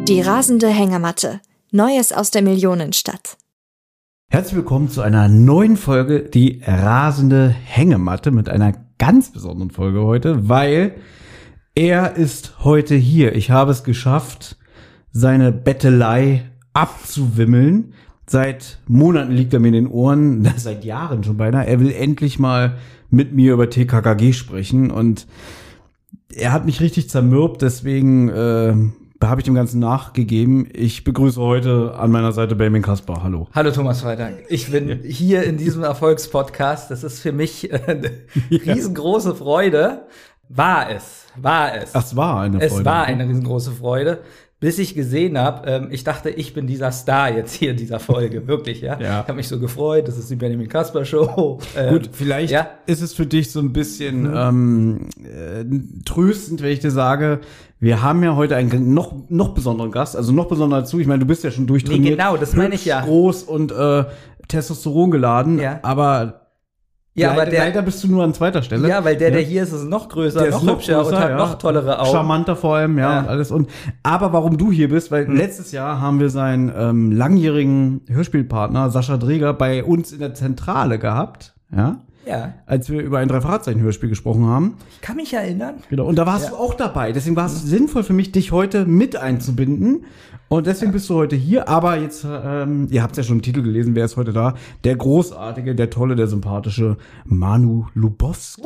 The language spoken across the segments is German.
Die rasende Hängematte. Neues aus der Millionenstadt. Herzlich willkommen zu einer neuen Folge, die rasende Hängematte, mit einer ganz besonderen Folge heute, weil er ist heute hier. Ich habe es geschafft, seine Bettelei abzuwimmeln. Seit Monaten liegt er mir in den Ohren, seit Jahren schon beinahe. Er will endlich mal mit mir über TKKG sprechen und er hat mich richtig zermürbt, deswegen habe ich dem Ganzen nachgegeben. Ich begrüße heute an meiner Seite Benjamin Kaspar. Hallo. Hallo Thomas Freitag. Ich bin hier in diesem Erfolgspodcast. Das ist für mich eine riesengroße Freude. War es. Ach, es war eine Freude. Es war eine riesengroße Freude, bis ich gesehen habe, ich dachte, ich bin dieser Star jetzt hier in dieser Folge. Wirklich, ja. Ich habe mich so gefreut. Das ist die Benjamin Kaspar Show. Gut, vielleicht ist es für dich so ein bisschen tröstend, wenn ich dir sage, wir haben ja heute einen noch besonderen Gast, also noch besonderer dazu. Ich meine, du bist ja schon durchtrainiert. Nee, genau, das meine ich ja. Groß und Testosteron geladen, aber leider bist du nur an zweiter Stelle. Ja, weil der hier ist noch größer, noch hübscher und hat noch tollere Augen. Charmanter vor allem, und alles. Aber warum du hier bist, weil letztes Jahr haben wir seinen langjährigen Hörspielpartner Sascha Dreger bei uns in der Zentrale gehabt, als wir über ein Drei-Fragezeichen-Hörspiel gesprochen haben. Ich kann mich erinnern. Genau, und da warst du auch dabei. Deswegen war es sinnvoll für mich, dich heute mit einzubinden. Und deswegen bist du heute hier. Aber jetzt, ihr habt ja schon im Titel gelesen, wer ist heute da? Der großartige, der tolle, der sympathische Manu Lubowski.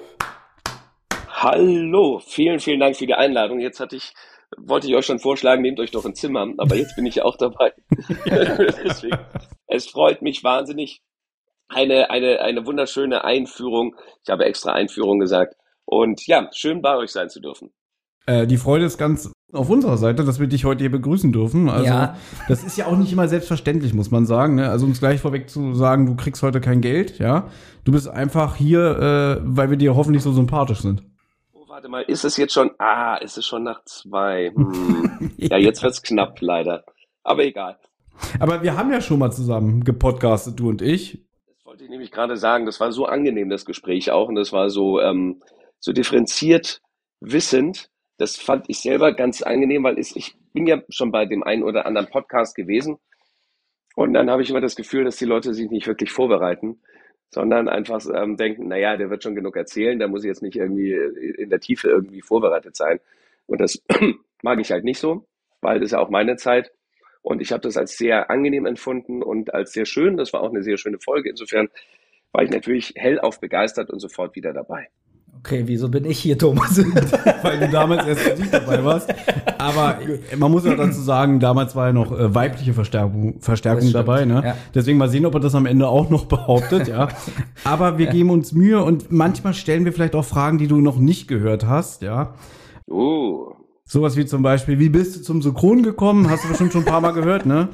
Hallo, vielen, vielen Dank für die Einladung. Wollte ich euch schon vorschlagen, nehmt euch doch ein Zimmer. Aber jetzt bin ich auch dabei. Deswegen, es freut mich wahnsinnig. Eine wunderschöne Einführung. Ich habe extra Einführung gesagt. Und ja, schön bei euch sein zu dürfen. Die Freude ist ganz auf unserer Seite, dass wir dich heute hier begrüßen dürfen. Also, das ist ja auch nicht immer selbstverständlich, muss man sagen. Ne? Also, uns gleich vorweg zu sagen, du kriegst heute kein Geld, ja. Du bist einfach hier, weil wir dir hoffentlich so sympathisch sind. Oh, warte mal, ist es jetzt schon? Ist es schon nach 2? Ja, jetzt wird's knapp, leider. Aber egal. Aber wir haben ja schon mal zusammen gepodcastet, du und ich. Das wollte ich nämlich gerade sagen. Das war so angenehm, das Gespräch auch. Und das war so differenziert wissend. Das fand ich selber ganz angenehm, weil ich bin ja schon bei dem einen oder anderen Podcast gewesen und dann habe ich immer das Gefühl, dass die Leute sich nicht wirklich vorbereiten, sondern einfach denken, naja, der wird schon genug erzählen, da muss ich jetzt nicht irgendwie in der Tiefe irgendwie vorbereitet sein. Und das mag ich halt nicht so, weil das ist ja auch meine Zeit und ich habe das als sehr angenehm empfunden und als sehr schön. Das war auch eine sehr schöne Folge. Insofern war ich natürlich hellauf begeistert und sofort wieder dabei. Okay, wieso bin ich hier, Thomas? Weil du damals erst für dich dabei warst. Aber man muss ja dazu sagen, damals war ja noch weibliche Verstärkung dabei. Ne? Ja. Deswegen mal sehen, ob er das am Ende auch noch behauptet. Ja. Aber wir geben uns Mühe und manchmal stellen wir vielleicht auch Fragen, die du noch nicht gehört hast. Ja. Sowas wie zum Beispiel, wie bist du zum Synchron gekommen? Hast du bestimmt schon ein paar Mal gehört, ne?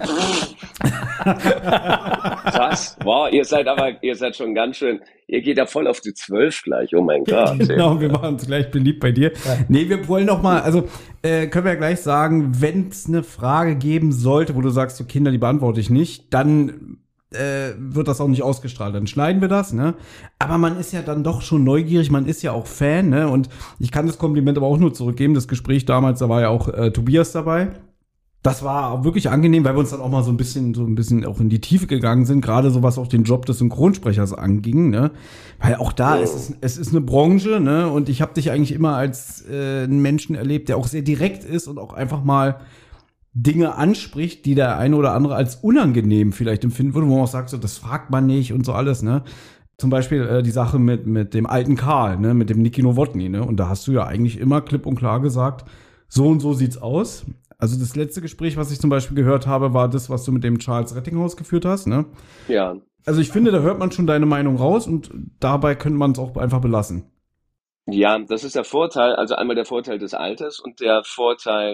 Krass. Wow, ihr seid schon ganz schön, ihr geht ja voll auf die 12 gleich, oh mein Gott. Genau, wir machen uns gleich beliebt bei dir. Ja. Nee, wir wollen noch mal, also können wir ja gleich sagen, wenn es eine Frage geben sollte, wo du sagst, so Kinder, die beantworte ich nicht, dann wird das auch nicht ausgestrahlt, dann schneiden wir das, ne? Aber man ist ja dann doch schon neugierig, man ist ja auch Fan, ne? Und ich kann das Kompliment aber auch nur zurückgeben, das Gespräch damals, da war ja auch Tobias dabei. Das war wirklich angenehm, weil wir uns dann auch mal so ein bisschen auch in die Tiefe gegangen sind, gerade so was auch den Job des Synchronsprechers anging, ne? Weil auch da es ist eine Branche, ne? Und ich habe dich eigentlich immer als einen Menschen erlebt, der auch sehr direkt ist und auch einfach mal Dinge anspricht, die der eine oder andere als unangenehm vielleicht empfinden würde, wo man auch sagt, so, das fragt man nicht und so alles, ne? Zum Beispiel die Sache mit dem alten Karl, ne? Mit dem Niki Nowotny, ne? Und da hast du ja eigentlich immer klipp und klar gesagt, so und so sieht's aus. Also das letzte Gespräch, was ich zum Beispiel gehört habe, war das, was du mit dem Charles Rettinghaus geführt hast, ne? Ja. Also ich finde, da hört man schon deine Meinung raus und dabei könnte man es auch einfach belassen. Ja, das ist der Vorteil, also einmal der Vorteil des Alters und der Vorteil,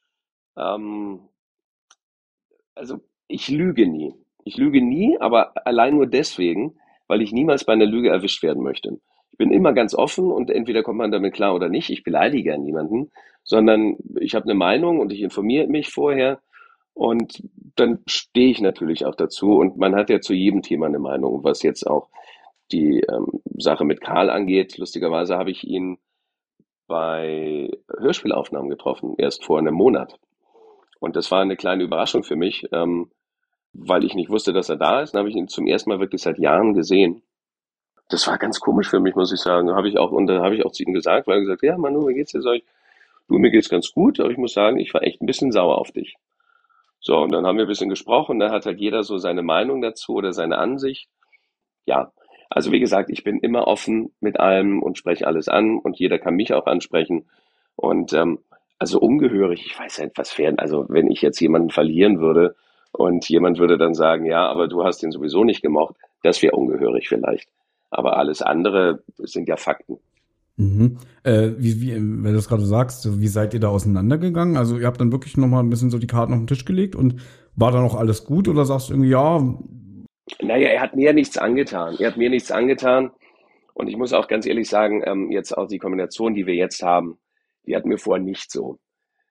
also ich lüge nie. Ich lüge nie, aber allein nur deswegen, weil ich niemals bei einer Lüge erwischt werden möchte. Ich bin immer ganz offen und entweder kommt man damit klar oder nicht. Ich beleidige ja niemanden, sondern ich habe eine Meinung und ich informiere mich vorher und dann stehe ich natürlich auch dazu. Und man hat ja zu jedem Thema eine Meinung, was jetzt auch die Sache mit Karl angeht. Lustigerweise habe ich ihn bei Hörspielaufnahmen getroffen, erst vor einem Monat. Und das war eine kleine Überraschung für mich, weil ich nicht wusste, dass er da ist. Dann habe ich ihn zum ersten Mal wirklich seit Jahren gesehen. Das war ganz komisch für mich, muss ich sagen. Da habe ich auch zu ihm gesagt, weil er gesagt, ja, Manu, wie geht's dir? Sag ich, du, mir geht's ganz gut, aber ich muss sagen, ich war echt ein bisschen sauer auf dich. So, und dann haben wir ein bisschen gesprochen, dann hat halt jeder so seine Meinung dazu oder seine Ansicht. Ja, also wie gesagt, ich bin immer offen mit allem und spreche alles an und jeder kann mich auch ansprechen. Und also ungehörig, ich weiß nicht, was wäre, also wenn ich jetzt jemanden verlieren würde und jemand würde dann sagen, ja, aber du hast ihn sowieso nicht gemocht, das wäre ungehörig vielleicht. Aber alles andere sind ja Fakten. Mhm. Wenn du das gerade sagst, so, wie seid ihr da auseinandergegangen? Also ihr habt dann wirklich nochmal ein bisschen so die Karten auf den Tisch gelegt und war dann auch alles gut oder sagst du irgendwie, ja? Naja, er hat mir nichts angetan. Er hat mir nichts angetan. Und ich muss auch ganz ehrlich sagen, jetzt auch die Kombination, die wir jetzt haben, die hatten wir vorher nicht so.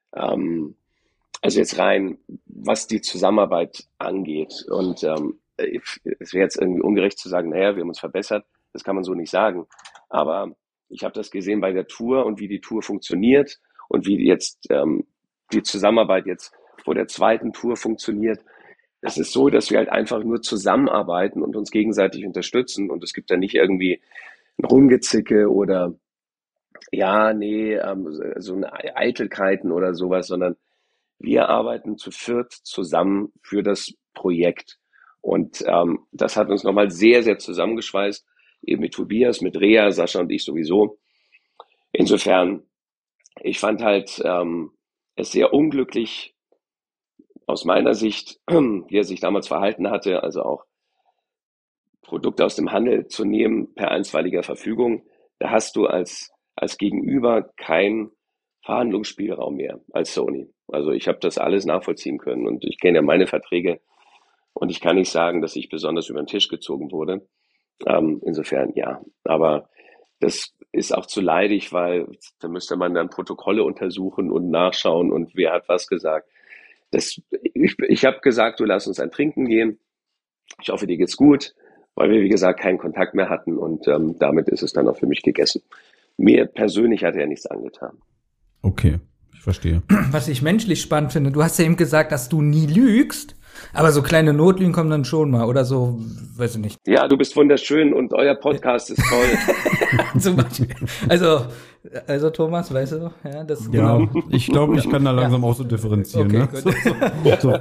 Also jetzt rein, was die Zusammenarbeit angeht. Und es wäre jetzt irgendwie ungerecht zu sagen, naja, wir haben uns verbessert. Das kann man so nicht sagen. Aber ich habe das gesehen bei der Tour und wie die Tour funktioniert und wie jetzt die Zusammenarbeit jetzt vor der zweiten Tour funktioniert. Es ist so, dass wir halt einfach nur zusammenarbeiten und uns gegenseitig unterstützen. Und es gibt da nicht irgendwie ein Rumgezicke oder ja, nee, so eine Eitelkeiten oder sowas, sondern wir arbeiten zu viert zusammen für das Projekt. Und das hat uns nochmal sehr, sehr zusammengeschweißt, eben mit Tobias, mit Rea, Sascha und ich sowieso. Insofern, ich fand halt es sehr unglücklich aus meiner Sicht, wie er sich damals verhalten hatte, also auch Produkte aus dem Handel zu nehmen per einstweiliger Verfügung. Da hast du als Gegenüber keinen Verhandlungsspielraum mehr als Sony. Also ich habe das alles nachvollziehen können und ich kenne ja meine Verträge und ich kann nicht sagen, dass ich besonders über den Tisch gezogen wurde. Insofern ja, aber das ist auch zu leidig, weil da müsste man dann Protokolle untersuchen und nachschauen und wer hat was gesagt. Ich habe gesagt, du lass uns ein Trinken gehen. Ich hoffe, dir geht's gut, weil wir, wie gesagt, keinen Kontakt mehr hatten und damit ist es dann auch für mich gegessen. Mir persönlich hat er nichts angetan. Okay, ich verstehe. Was ich menschlich spannend finde, du hast ja eben gesagt, dass du nie lügst, aber so kleine Notlügen kommen dann schon mal oder so, weiß ich nicht. Ja, du bist wunderschön und euer Podcast ist toll. Zum Beispiel. Also Thomas, weißt du, ja, das ja, genau. Ich glaube, ich kann da langsam auch so differenzieren. Okay, ne? So.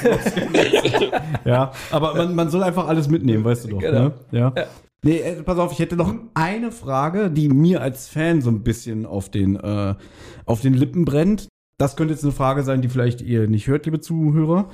Ja, aber man soll einfach alles mitnehmen, weißt du doch. Genau. Ne? Ja. Ja. Nee, pass auf, ich hätte noch eine Frage, die mir als Fan so ein bisschen auf den Lippen brennt. Das könnte jetzt eine Frage sein, die vielleicht ihr nicht hört, liebe Zuhörer.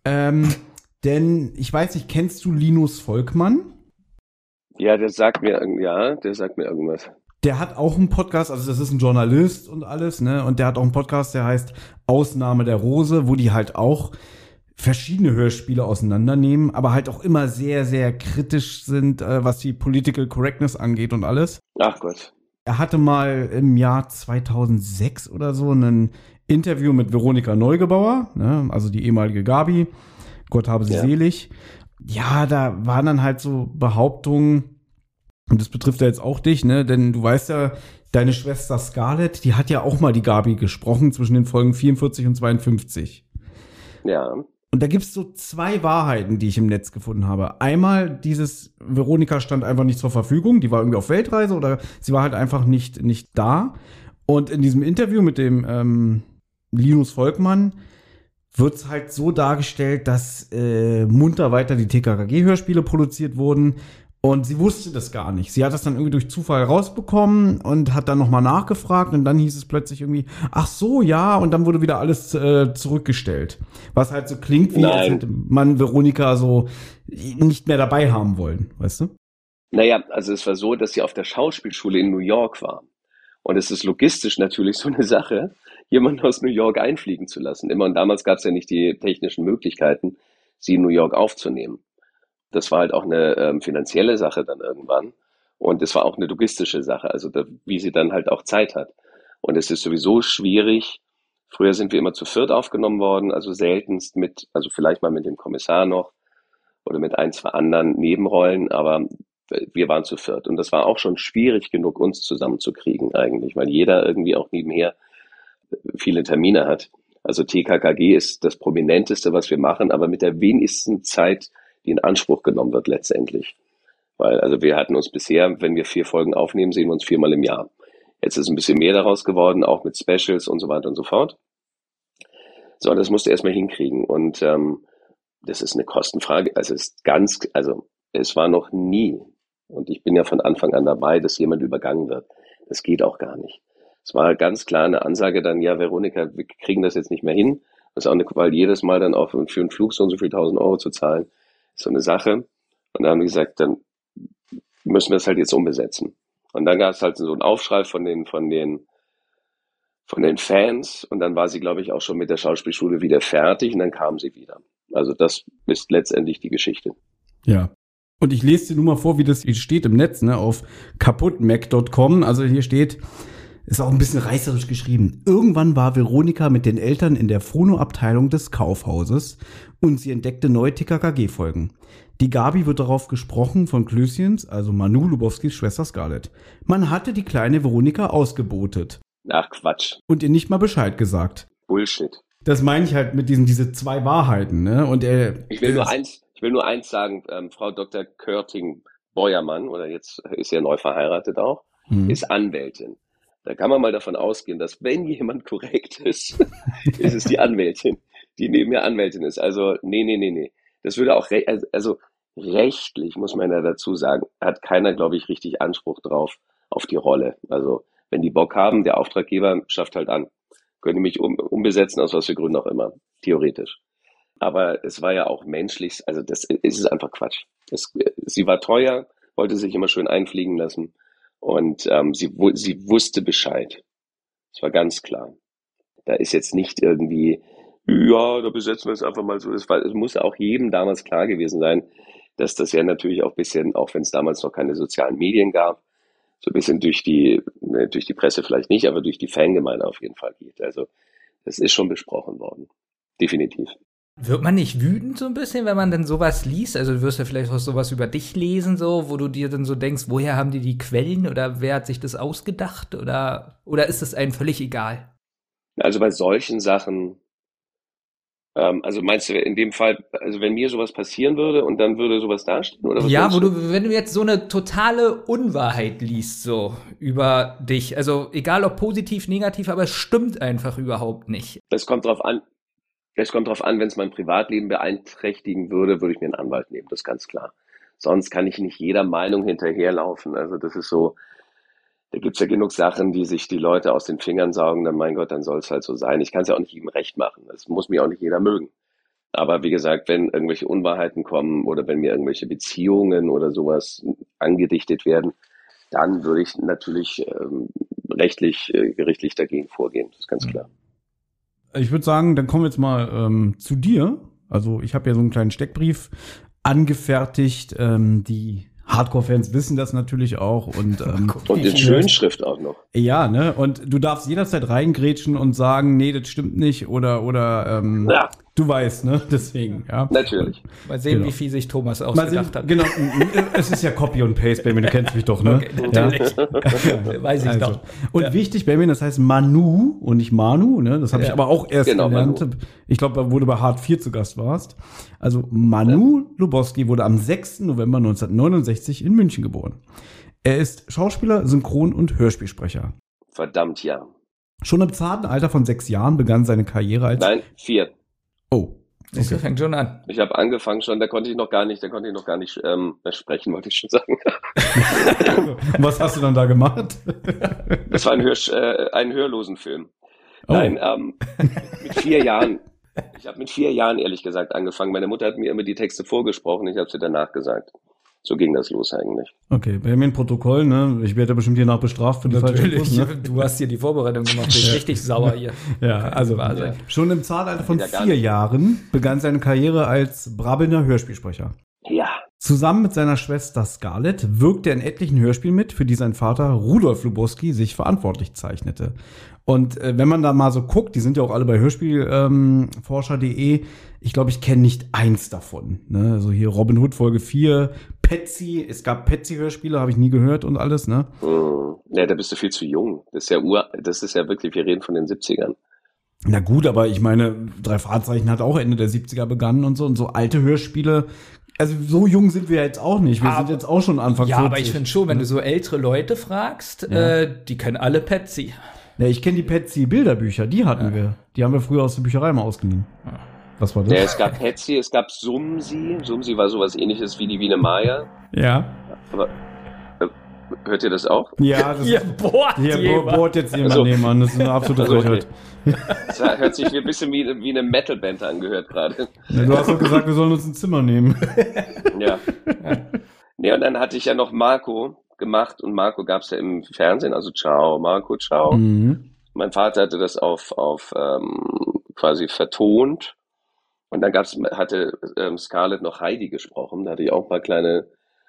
Denn ich weiß nicht, kennst du Linus Volkmann? Ja, der sagt mir irgendwas. Der hat auch einen Podcast, also das ist ein Journalist und alles, ne? Und der hat auch einen Podcast, der heißt Ausnahme der Rose, wo die halt auch verschiedene Hörspiele auseinandernehmen, aber halt auch immer sehr, sehr kritisch sind, was die Political Correctness angeht und alles. Ach Gott. Er hatte mal im Jahr 2006 oder so ein Interview mit Veronika Neugebauer, ne? Also die ehemalige Gabi, Gott habe sie selig. Ja, da waren dann halt so Behauptungen, und das betrifft ja jetzt auch dich, ne? Denn du weißt ja, deine Schwester Scarlett, die hat ja auch mal die Gabi gesprochen zwischen den Folgen 44 und 52. Ja. Und da gibt's so zwei Wahrheiten, die ich im Netz gefunden habe. Einmal dieses, Veronika stand einfach nicht zur Verfügung, die war irgendwie auf Weltreise oder sie war halt einfach nicht da. Und in diesem Interview mit dem Linus Volkmann wird's halt so dargestellt, dass munter weiter die TKKG-Hörspiele produziert wurden. Und sie wusste das gar nicht. Sie hat das dann irgendwie durch Zufall rausbekommen und hat dann nochmal nachgefragt und dann hieß es plötzlich irgendwie, ach so, ja, und dann wurde wieder alles zurückgestellt. Was halt so klingt, wie als hätte man Veronika so nicht mehr dabei haben wollen, weißt du? Naja, also es war so, dass sie auf der Schauspielschule in New York war. Und es ist logistisch natürlich so eine Sache, jemanden aus New York einfliegen zu lassen. Immer und damals gab es ja nicht die technischen Möglichkeiten, sie in New York aufzunehmen. Das war halt auch eine finanzielle Sache dann irgendwann. Und es war auch eine logistische Sache, also wie sie dann halt auch Zeit hat. Und es ist sowieso schwierig. Früher sind wir immer zu viert aufgenommen worden, also seltenst also vielleicht mal mit dem Kommissar noch oder mit ein, zwei anderen Nebenrollen, aber wir waren zu viert. Und das war auch schon schwierig genug, uns zusammenzukriegen eigentlich, weil jeder irgendwie auch nebenher viele Termine hat. Also TKKG ist das Prominenteste, was wir machen, aber mit der wenigsten Zeit, die in Anspruch genommen wird letztendlich. Weil, also wir hatten uns bisher, wenn wir 4 Folgen aufnehmen, sehen wir uns 4-mal im Jahr. Jetzt ist ein bisschen mehr daraus geworden, auch mit Specials und so weiter und so fort. So, das musst du erstmal hinkriegen. Und das ist eine Kostenfrage. Also es war noch nie, und ich bin ja von Anfang an dabei, dass jemand übergangen wird. Das geht auch gar nicht. Es war ganz klar eine Ansage dann, ja, Veronika, wir kriegen das jetzt nicht mehr hin. Das ist auch weil jedes Mal dann auch für einen Flug so und so viel 1.000 Euro zu zahlen, ist so eine Sache. Und dann haben wir gesagt, dann müssen wir es halt jetzt umbesetzen. Und dann gab es halt so einen Aufschrei von den Fans, und dann war sie, glaube ich, auch schon mit der Schauspielschule wieder fertig, und dann kam sie wieder. Also das ist letztendlich die Geschichte. Ja. Und ich lese dir nur mal vor, wie das hier steht im Netz, ne, auf kaputtmac.com. Also hier steht, ist auch ein bisschen reißerisch geschrieben. Irgendwann war Veronika mit den Eltern in der Phono-Abteilung des Kaufhauses und sie entdeckte neue TKKG-Folgen. Die Gabi wird darauf gesprochen von Klößchens, also Manu Lubowskis Schwester Scarlett. Man hatte die kleine Veronika ausgebotet. Ach, Quatsch. Und ihr nicht mal Bescheid gesagt. Bullshit. Das meine ich halt mit diese 2 Wahrheiten, ne? Und ich will nur eins sagen, Frau Dr. Körting-Beuermann, oder jetzt ist ja neu verheiratet auch, ist Anwältin. Da kann man mal davon ausgehen, dass wenn jemand korrekt ist, ist es die Anwältin, die neben mir Anwältin ist. Also, nee. Das würde auch, also rechtlich, muss man ja dazu sagen, hat keiner, glaube ich, richtig Anspruch drauf auf die Rolle. Also, wenn die Bock haben, der Auftraggeber schafft halt an. Können die mich umbesetzen, aus was für Gründen auch immer, theoretisch. Aber es war ja auch menschlich, also das ist einfach Quatsch. Sie war teuer, wollte sich immer schön einfliegen lassen, und sie wusste Bescheid. Das war ganz klar. Da ist jetzt nicht irgendwie, ja, da besetzen wir es einfach mal so. Es muss auch jedem damals klar gewesen sein, dass das ja natürlich auch ein bisschen, auch wenn es damals noch keine sozialen Medien gab, so ein bisschen durch die Presse vielleicht nicht, aber durch die Fangemeinde auf jeden Fall geht. Also das ist schon besprochen worden. Definitiv. Wird man nicht wütend so ein bisschen, wenn man dann sowas liest? Also du wirst ja vielleicht auch sowas über dich lesen, so, wo du dir dann so denkst, woher haben die Quellen, oder wer hat sich das ausgedacht, oder ist es einem völlig egal? Also bei solchen Sachen, also meinst du in dem Fall, also wenn mir sowas passieren würde und dann würde sowas dastehen? Oder was ja, wenn du jetzt so eine totale Unwahrheit liest, so über dich, also egal ob positiv, negativ, aber es stimmt einfach überhaupt nicht. Das kommt drauf an, wenn es mein Privatleben beeinträchtigen würde, würde ich mir einen Anwalt nehmen, das ist ganz klar. Sonst kann ich nicht jeder Meinung hinterherlaufen. Also das ist so, da gibt's ja genug Sachen, die sich die Leute aus den Fingern saugen, dann mein Gott, dann soll es halt so sein. Ich kann es ja auch nicht jedem recht machen. Das muss mir auch nicht jeder mögen. Aber wie gesagt, wenn irgendwelche Unwahrheiten kommen oder wenn mir irgendwelche Beziehungen oder sowas angedichtet werden, dann würde ich natürlich gerichtlich dagegen vorgehen. Das ist ganz klar. Ich würde sagen, dann kommen wir jetzt mal zu dir. Also ich habe ja so einen kleinen Steckbrief angefertigt. Die Hardcore-Fans wissen das natürlich auch. Und in Schönschrift auch noch. Ja, ne? Und du darfst jederzeit reingrätschen und sagen, nee, das stimmt nicht. Oder ja. Du weißt, ne? Deswegen, ja. Natürlich. Mal sehen, wie viel sich Thomas ausgedacht hat. Genau, es ist ja Copy und Paste, Benjamin, du kennst mich doch, ne? Okay, natürlich. Ja. Weiß ich doch. Und wichtig, Benjamin, das heißt Manu und nicht Manu, ne? Das habe ich aber auch erst gelernt. Manu. Ich glaube, wo du bei Hard 4 zu Gast warst. Also Manu Lubowski wurde am 6. November 1969 in München geboren. Er ist Schauspieler, Synchron- und Hörspielsprecher. Verdammt, ja. Schon im zarten Alter von 6 Jahren begann seine Karriere als... Nein, 4. Oh. Das fängt schon an. Ich habe angefangen schon, da konnte ich noch gar nicht sprechen, wollte ich schon sagen. Was hast du dann da gemacht? Das war ein Hörlosenfilm. Oh. Nein, mit 4 Jahren. Ich habe mit 4 Jahren, ehrlich gesagt, angefangen. Meine Mutter hat mir immer die Texte vorgesprochen, ich habe sie danach gesagt. So ging das los eigentlich. Okay, wir haben hier ein Protokoll, ne? Ich werde bestimmt hier noch bestraft für die falsche Infos, ne? Du hast hier die Vorbereitung gemacht, bist richtig sauer hier. Ja, also schon im Zartalter von 4 Jahren begann seine Karriere als brabbelnder Hörspielsprecher. Ja. Zusammen mit seiner Schwester Scarlett wirkte er in etlichen Hörspielen mit, für die sein Vater Rudolf Lubowski sich verantwortlich zeichnete. Und wenn man da mal so guckt, die sind ja auch alle bei Hörspielforscher.de, ich glaube, ich kenne nicht eins davon. Ne? Also hier Robin Hood Folge 4, Patsy, es gab Patsy-Hörspiele, habe ich nie gehört und alles, ne? Ja, da bist du viel zu jung. Das ist ja wirklich, wir reden von den 70ern. Na gut, aber ich meine, 3 Fragezeichen hat auch Ende der 70er begonnen und so alte Hörspiele. Also so jung sind wir jetzt auch nicht. Wir sind jetzt auch schon Anfang 40. Ja, aber ich finde schon, wenn du so ältere Leute fragst, die können alle Patsy. Ja, ich kenne die Patsy-Bilderbücher, die hatten wir. Die haben wir früher aus der Bücherei mal ausgeliehen. Was war das? Ja, es gab Patsy, es gab Sumsi. Sumsi war sowas ähnliches wie die Biene Maya. Ja. Aber hört ihr das auch? Ja, das Hier bohrt jetzt jemand nebenan. Das ist eine absolute Frechheit. Okay. Das hört sich ein bisschen wie eine Metalband angehört gerade. Ja, du hast doch gesagt, wir sollen uns ein Zimmer nehmen. Ja. Nee, und dann hatte ich ja noch Marco gemacht und Marco gab's ja im Fernsehen, also Ciao, Marco, Ciao. Mhm. Mein Vater hatte das auf quasi vertont und dann hatte Scarlett noch Heidi gesprochen, da hatte ich auch ein paar kleine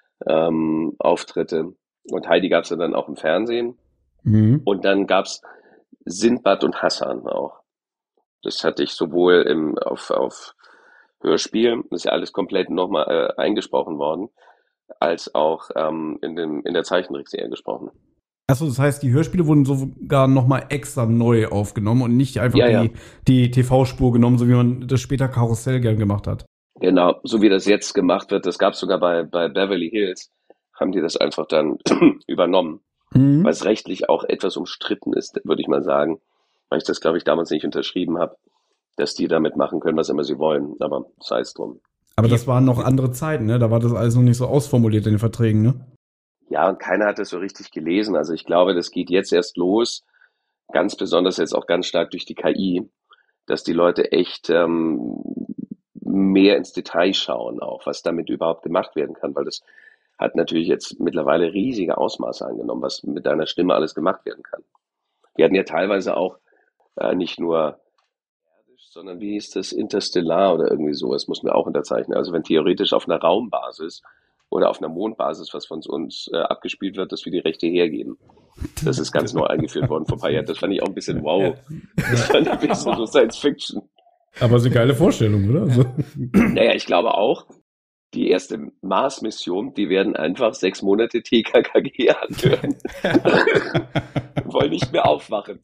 Auftritte und Heidi gab's ja dann auch im Fernsehen und dann gab's Sindbad und Hassan auch. Das hatte ich sowohl auf Hörspiel, das ist ja alles komplett nochmal eingesprochen worden, als auch in der Zeichentrickserie gesprochen. Achso, das heißt, die Hörspiele wurden sogar nochmal extra neu aufgenommen und nicht einfach die TV-Spur genommen, so wie man das später Karussell gern gemacht hat. Genau, so wie das jetzt gemacht wird, das gab es sogar bei Beverly Hills, haben die das einfach dann übernommen, weil es rechtlich auch etwas umstritten ist, würde ich mal sagen, weil ich das, glaube ich, damals nicht unterschrieben habe, dass die damit machen können, was immer sie wollen, aber sei es drum. Aber das waren noch andere Zeiten, ne? Da war das alles noch nicht so ausformuliert in den Verträgen, ne? Ja, und keiner hat das so richtig gelesen. Also ich glaube, das geht jetzt erst los, ganz besonders jetzt auch ganz stark durch die KI, dass die Leute echt mehr ins Detail schauen auch, was damit überhaupt gemacht werden kann, weil das hat natürlich jetzt mittlerweile riesige Ausmaße angenommen, was mit deiner Stimme alles gemacht werden kann. Wir hatten ja teilweise auch nicht nur sondern wie hieß das, Interstellar oder irgendwie so, das mussten wir auch unterzeichnen. Also wenn theoretisch auf einer Raumbasis oder auf einer Mondbasis, was von uns abgespielt wird, dass wir die Rechte hergeben. Das ist ganz neu eingeführt worden vor ein paar Jahren. Das fand ich auch ein bisschen wow. Das fand ich ein bisschen so Science Fiction. Aber ist eine geile Vorstellung, oder? Also. Naja, ich glaube auch, die erste Mars-Mission, die werden einfach 6 Monate TKKG anhören. Wollen nicht mehr aufwachen.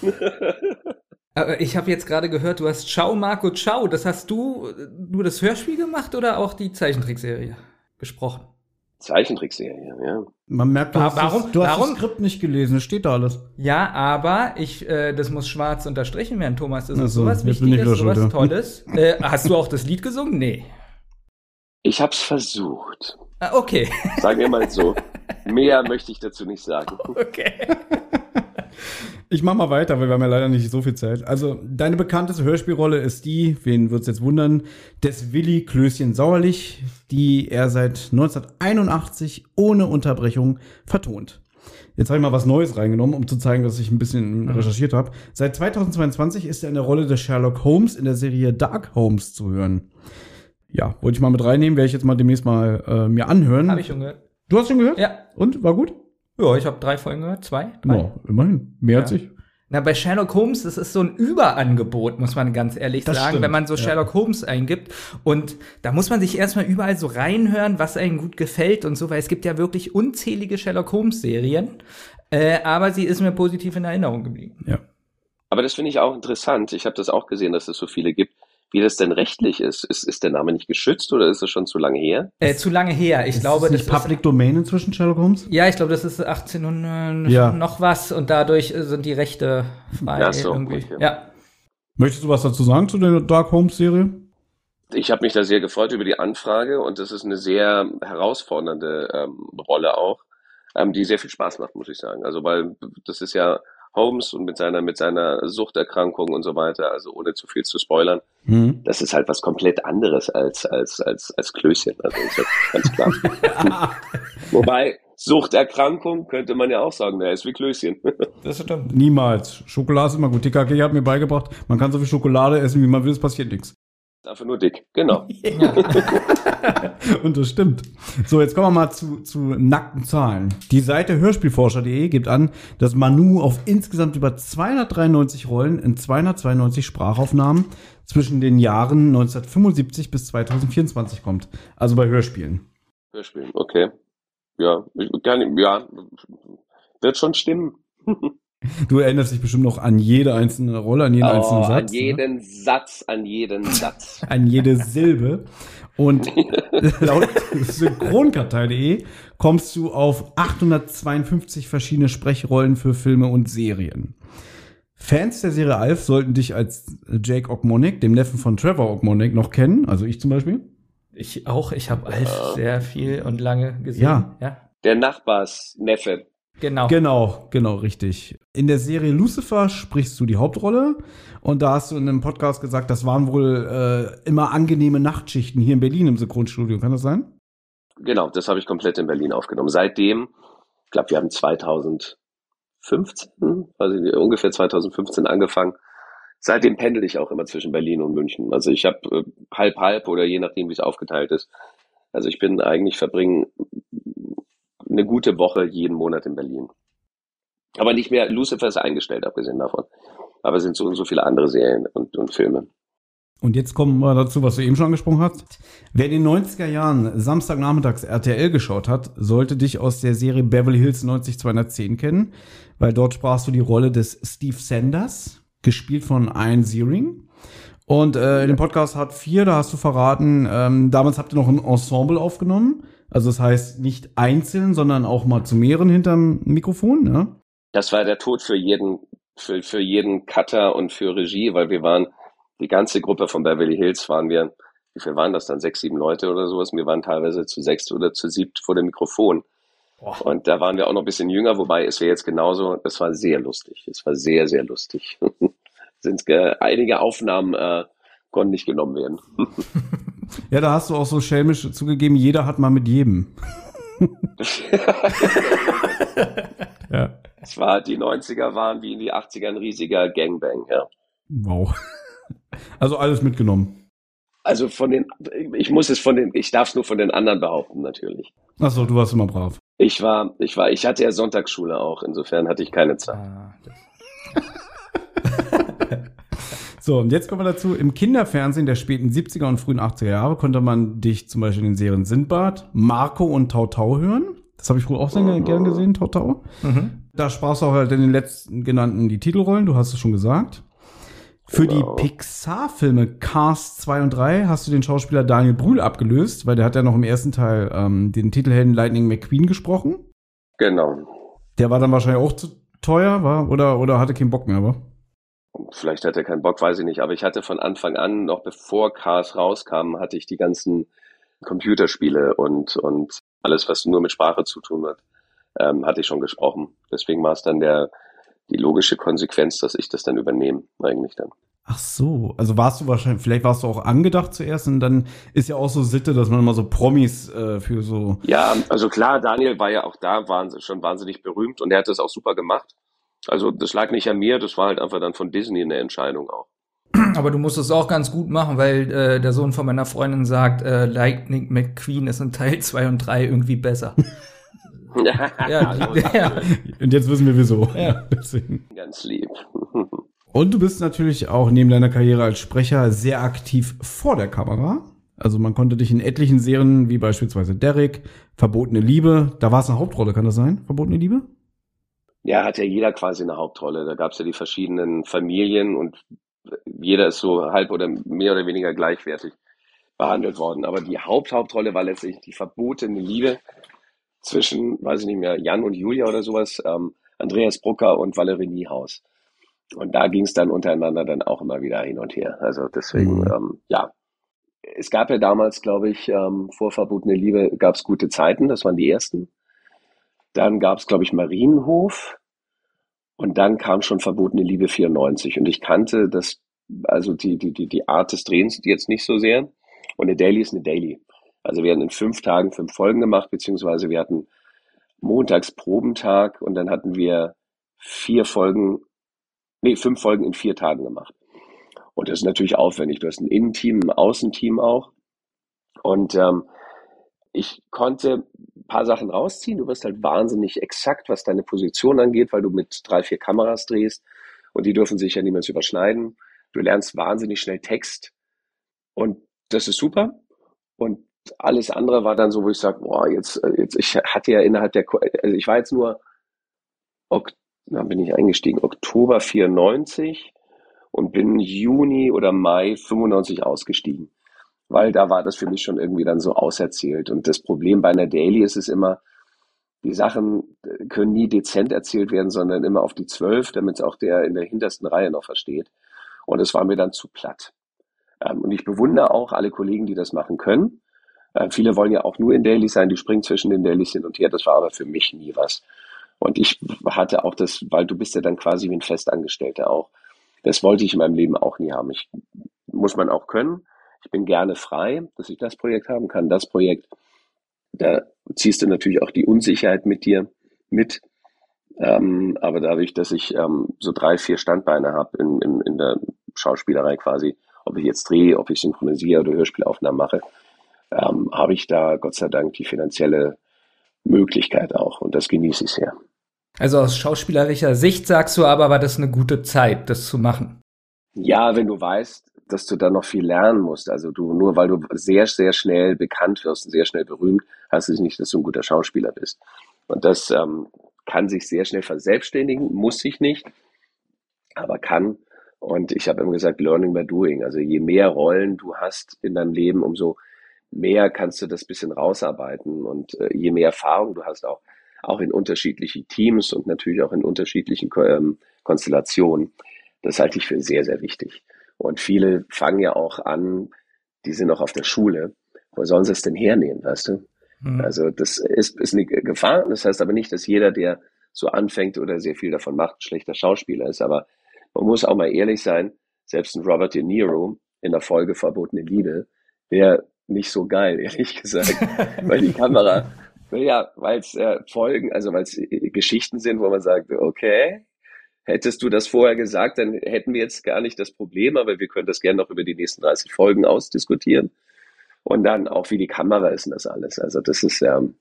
Aber ich habe jetzt gerade gehört, du hast Ciao, Marco, Ciao. Das hast du nur das Hörspiel gemacht oder auch die Zeichentrickserie gesprochen? Zeichentrickserie, ja. Man merkt, du hast warum? das Skript nicht gelesen, es steht da alles. Ja, aber das muss schwarz unterstrichen werden, Thomas. Das ist Also, sowas jetzt bin ich Wichtiges, wieder sowas schuld, ja. Tolles. Hast du auch das Lied gesungen? Nee. Ich hab's versucht. Ah, okay. Sagen wir mal so. Mehr möchte ich dazu nicht sagen. Okay. Ich mach mal weiter, weil wir haben ja leider nicht so viel Zeit. Also, deine bekannteste Hörspielrolle ist die, wen wird's jetzt wundern, des Willi Klößchen Sauerlich, die er seit 1981 ohne Unterbrechung vertont. Jetzt habe ich mal was Neues reingenommen, um zu zeigen, dass ich ein bisschen recherchiert habe. Seit 2022 ist er in der Rolle des Sherlock Holmes in der Serie Dark Holmes zu hören. Ja, wollte ich mal mit reinnehmen, werde ich jetzt mal demnächst mal mir anhören. Habe ich schon gehört. Du hast schon gehört? Ja. Und, war gut? Ja, ich habe 3 Folgen gehört. 2? 3? Ja, immerhin. Mehr als ich. Na, bei Sherlock Holmes, das ist so ein Überangebot, muss man ganz ehrlich Das sagen, stimmt, wenn man so Sherlock Holmes eingibt. Und da muss man sich erstmal überall so reinhören, was einem gut gefällt und so, weil es gibt ja wirklich unzählige Sherlock Holmes-Serien. Aber sie ist mir positiv in Erinnerung geblieben. Ja. Aber das finde ich auch interessant. Ich habe das auch gesehen, dass es so viele gibt. Wie das denn rechtlich ist. Ist der Name nicht geschützt oder ist es schon zu lange her? Zu lange her. Ich glaube, ist das nicht Public Domain inzwischen, Sherlock Holmes? Ja, ich glaube, das ist 1800 noch was und dadurch sind die Rechte frei. Ach so, irgendwie. okay. Ja. Möchtest du was dazu sagen zu der Dark Holmes-Serie? Ich habe mich da sehr gefreut über die Anfrage und das ist eine sehr herausfordernde Rolle auch, die sehr viel Spaß macht, muss ich sagen. Also weil das ist ja Holmes und mit seiner Suchterkrankung und so weiter, also ohne zu viel zu spoilern, das ist halt was komplett anderes als Klößchen, also ist ja ganz klar. Wobei, Suchterkrankung könnte man ja auch sagen, der ist wie Klößchen. Das stimmt. Niemals. Schokolade ist immer gut. TKG hat mir beigebracht, man kann so viel Schokolade essen, wie man will, es passiert nichts. Einfach nur dick, genau. Und das stimmt. So, jetzt kommen wir mal zu nackten Zahlen. Die Seite hörspielforscher.de gibt an, dass Manu auf insgesamt über 293 Rollen in 292 Sprachaufnahmen zwischen den Jahren 1975 bis 2024 kommt. Also bei Hörspielen. Hörspielen, okay. Ja, wird schon stimmen. Du erinnerst dich bestimmt noch an jede einzelne Rolle, an jeden einzelnen Satz. An jeden Satz, an jeden Satz. An jede Silbe. Und laut synchronkartei.de kommst du auf 852 verschiedene Sprechrollen für Filme und Serien. Fans der Serie Alf sollten dich als Jake Ogmonic, dem Neffen von Trevor Ogmonic, noch kennen. Also ich zum Beispiel. Ich auch. Ich habe Alf sehr viel und lange gesehen. Ja. Der Nachbarsneffe. Genau, richtig. In der Serie Lucifer sprichst du die Hauptrolle und da hast du in einem Podcast gesagt, das waren wohl immer angenehme Nachtschichten hier in Berlin im Synchronstudio. Kann das sein? Genau, das habe ich komplett in Berlin aufgenommen. Seitdem, ich glaube, wir haben 2015, also ungefähr 2015 angefangen. Seitdem pendel ich auch immer zwischen Berlin und München. Also ich habe halb oder je nachdem, wie es aufgeteilt ist. Also ich bin eigentlich verbringe eine gute Woche jeden Monat in Berlin. Aber nicht mehr, Lucifer ist eingestellt, abgesehen davon. Aber es sind so viele andere Serien und Filme. Und jetzt kommen wir dazu, was du eben schon angesprochen hast. Wer in den 90er Jahren Samstagnachmittags RTL geschaut hat, sollte dich aus der Serie Beverly Hills 90210 kennen, weil dort sprachst du die Rolle des Steve Sanders, gespielt von Ian Ziering. Und in dem Podcast Hard 4, da hast du verraten, damals habt ihr noch ein Ensemble aufgenommen. Also das heißt nicht einzeln, sondern auch mal zu mehreren hinterm Mikrofon, ne? Das war der Tod für jeden Cutter und für Regie, weil wir waren, die ganze Gruppe von Beverly Hills waren wir, wie viel waren das dann? 6, 7 Leute oder sowas? Wir waren teilweise zu 6 oder zu 7 vor dem Mikrofon. Boah. Und da waren wir auch noch ein bisschen jünger, wobei es wäre jetzt genauso, es war sehr lustig. Es war sehr, sehr lustig. Einige Aufnahmen konnten nicht genommen werden. Ja, da hast du auch so schelmisch zugegeben, jeder hat mal mit jedem. Ja. Es war, die 90er waren wie in die 80er ein riesiger Gangbang, ja. Wow. Also alles mitgenommen. Also ich darf es nur von den anderen behaupten, natürlich. Ach so, du warst immer brav. Ich hatte ja Sonntagsschule auch, insofern hatte ich keine Zeit. So, und jetzt kommen wir dazu. Im Kinderfernsehen der späten 70er und frühen 80er Jahre konnte man dich zum Beispiel in den Serien Sindbad, Marco und Tau Tau hören. Das habe ich wohl auch sehr gern gesehen, Tau Tau. Mhm. Da sprachst du auch halt in den letzten genannten die Titelrollen, du hast es schon gesagt. Für die Pixar-Filme Cars 2 und 3 hast du den Schauspieler Daniel Brühl abgelöst, weil der hat ja noch im ersten Teil den Titelhelden Lightning McQueen gesprochen. Genau. Der war dann wahrscheinlich auch zu teuer, war oder hatte keinen Bock mehr, aber? Vielleicht hat er keinen Bock, weiß ich nicht. Aber ich hatte von Anfang an, noch bevor Cars rauskam, hatte ich die ganzen Computerspiele und alles, was nur mit Sprache zu tun hat, hatte ich schon gesprochen. Deswegen war es dann die logische Konsequenz, dass ich das dann übernehme, eigentlich dann. Ach so, also vielleicht warst du auch angedacht zuerst und dann ist ja auch so Sitte, dass man immer so Promis für so... Ja, also klar, Daniel war ja auch da, schon wahnsinnig berühmt und er hat das auch super gemacht. Also das lag nicht an mir, das war halt einfach dann von Disney eine Entscheidung auch. Aber du musst es auch ganz gut machen, weil der Sohn von meiner Freundin sagt, Lightning McQueen ist in Teil 2 und 3 irgendwie besser. Ja. Und jetzt wissen wir wieso. Ja. Deswegen. Ganz lieb. Und du bist natürlich auch neben deiner Karriere als Sprecher sehr aktiv vor der Kamera. Also man konnte dich in etlichen Serien, wie beispielsweise Derek, Verbotene Liebe, da war es eine Hauptrolle, kann das sein? Verbotene Liebe? Ja, hat ja jeder quasi eine Hauptrolle. Da gab es ja die verschiedenen Familien und jeder ist so halb oder mehr oder weniger gleichwertig behandelt worden. Aber die Hauptrolle war letztlich die verbotene Liebe zwischen, weiß ich nicht mehr, Jan und Julia oder sowas, Andreas Brucker und Valerie Niehaus. Und da ging es dann untereinander dann auch immer wieder hin und her. Also deswegen, ja. Es gab ja damals, glaube ich, vor Verbotene Liebe gab es Gute Zeiten, das waren die ersten. Dann gab es, glaube ich, Marienhof. Und dann kam schon Verbotene Liebe 94. Und ich kannte das, also die Art des Drehens jetzt nicht so sehr. Und eine Daily ist eine Daily. Also wir hatten in 5 Tagen 5 Folgen gemacht, beziehungsweise wir hatten montags Probentag und dann hatten wir 5 Folgen in 4 Tagen gemacht. Und das ist natürlich aufwendig. Du hast ein Innenteam, ein Außenteam auch. Und ich konnte ein paar Sachen rausziehen. Du wirst halt wahnsinnig exakt, was deine Position angeht, weil du mit 3, 4 Kameras drehst und die dürfen sich ja niemals überschneiden. Du lernst wahnsinnig schnell Text und das ist super. Und alles andere war dann so, wo ich sage, boah, jetzt ich hatte ja innerhalb also ich war jetzt nur dann bin ich eingestiegen, Oktober 94 und bin Juni oder Mai 95 ausgestiegen. Weil da war das für mich schon irgendwie dann so auserzählt. Und das Problem bei einer Daily ist es immer, die Sachen können nie dezent erzählt werden, sondern immer auf die 12, damit es auch der in der hintersten Reihe noch versteht. Und es war mir dann zu platt. Und ich bewundere auch alle Kollegen, die das machen können. Viele wollen ja auch nur in Dailies sein, die springen zwischen den Dailies hin und her. Das war aber für mich nie was. Und ich hatte auch das, weil du bist ja dann quasi wie ein Festangestellter auch. Das wollte ich in meinem Leben auch nie haben. Muss man auch können. Ich bin gerne frei, dass ich das Projekt haben kann. Das Projekt, da ziehst du natürlich auch die Unsicherheit mit dir mit. Aber dadurch, dass ich so 3, 4 Standbeine habe in der Schauspielerei quasi, ob ich jetzt drehe, ob ich synchronisiere oder Hörspielaufnahmen mache, habe ich da Gott sei Dank die finanzielle Möglichkeit auch. Und das genieße ich sehr. Also aus schauspielerischer Sicht sagst du aber, war das eine gute Zeit, das zu machen? Ja, wenn du weißt, dass du da noch viel lernen musst. Also nur weil du sehr, sehr schnell bekannt wirst und sehr schnell berühmt, heißt es nicht, dass du ein guter Schauspieler bist. Und das kann sich sehr schnell verselbstständigen, muss sich nicht, aber kann. Und ich habe immer gesagt, learning by doing. Also je mehr Rollen du hast in deinem Leben, umso mehr kannst du das bisschen rausarbeiten. Und je mehr Erfahrung du hast, auch in unterschiedlichen Teams und natürlich auch in unterschiedlichen Konstellationen, das halte ich für sehr, sehr wichtig. Und viele fangen ja auch an, die sind noch auf der Schule. Wo sollen sie es denn hernehmen, weißt du? Also das ist eine Gefahr. Das heißt aber nicht, dass jeder, der so anfängt oder sehr viel davon macht, ein schlechter Schauspieler ist. Aber man muss auch mal ehrlich sein, selbst ein Robert De Niro in der Folge Verbotene Liebe, wäre nicht so geil, ehrlich gesagt. Weil die Kamera, ja, weil es Folgen, also weil es Geschichten sind, wo man sagt, okay, hättest du das vorher gesagt, dann hätten wir jetzt gar nicht das Problem, aber wir können das gerne noch über die nächsten 30 Folgen ausdiskutieren. Und dann auch, wie die Kamera ist und das alles. Also das ist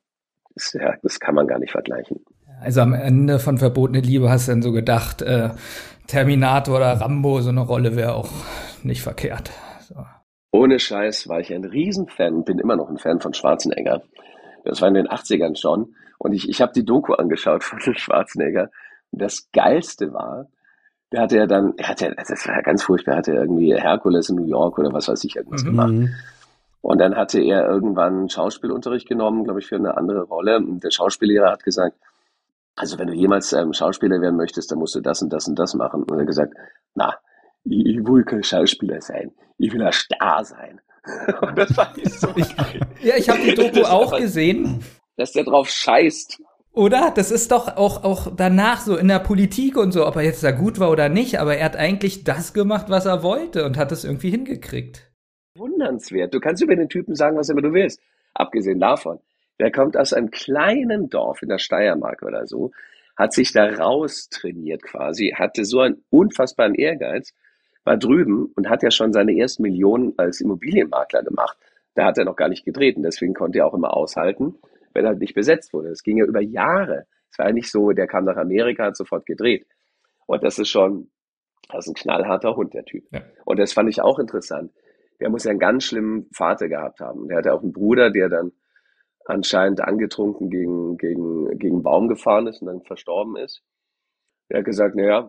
das kann man gar nicht vergleichen. Also am Ende von Verbotene Liebe hast du dann so gedacht, Terminator oder Rambo, so eine Rolle wäre auch nicht verkehrt. So. Ohne Scheiß war ich ein Riesenfan, bin immer noch ein Fan von Schwarzenegger. Das war in den 80ern schon. Und ich habe die Doku angeschaut von Schwarzenegger. Und das Geilste war, das war ganz furchtbar, hat er irgendwie Herkules in New York oder was weiß ich irgendwas gemacht. Und dann hatte er irgendwann Schauspielunterricht genommen, glaube ich, für eine andere Rolle. Und der Schauspiellehrer hat gesagt, also wenn du jemals Schauspieler werden möchtest, dann musst du das und das und das machen. Und er hat gesagt, ich will kein Schauspieler sein, ich will ein Star sein. Und das fand ich so geil. Ja, ich habe die Doku auch gesehen. Dass der drauf scheißt. Oder? Das ist doch auch danach so in der Politik und so, ob er jetzt da gut war oder nicht, aber er hat eigentlich das gemacht, was er wollte und hat es irgendwie hingekriegt. Wundernswert. Du kannst über den Typen sagen, was immer du willst. Abgesehen davon, der kommt aus einem kleinen Dorf in der Steiermark oder so, hat sich da raus trainiert quasi, hatte so einen unfassbaren Ehrgeiz, war drüben und hat ja schon seine ersten Millionen als Immobilienmakler gemacht. Da hat er noch gar nicht gedreht und deswegen konnte er auch immer aushalten, wenn er nicht besetzt wurde. Das ging ja über Jahre. Es war ja nicht so, der kam nach Amerika, hat sofort gedreht. Und das ist ein knallharter Hund, der Typ. Ja. Und das fand ich auch interessant. Der muss ja einen ganz schlimmen Vater gehabt haben. Der hatte auch einen Bruder, der dann anscheinend angetrunken gegen einen Baum gefahren ist und dann verstorben ist. Er hat gesagt, naja,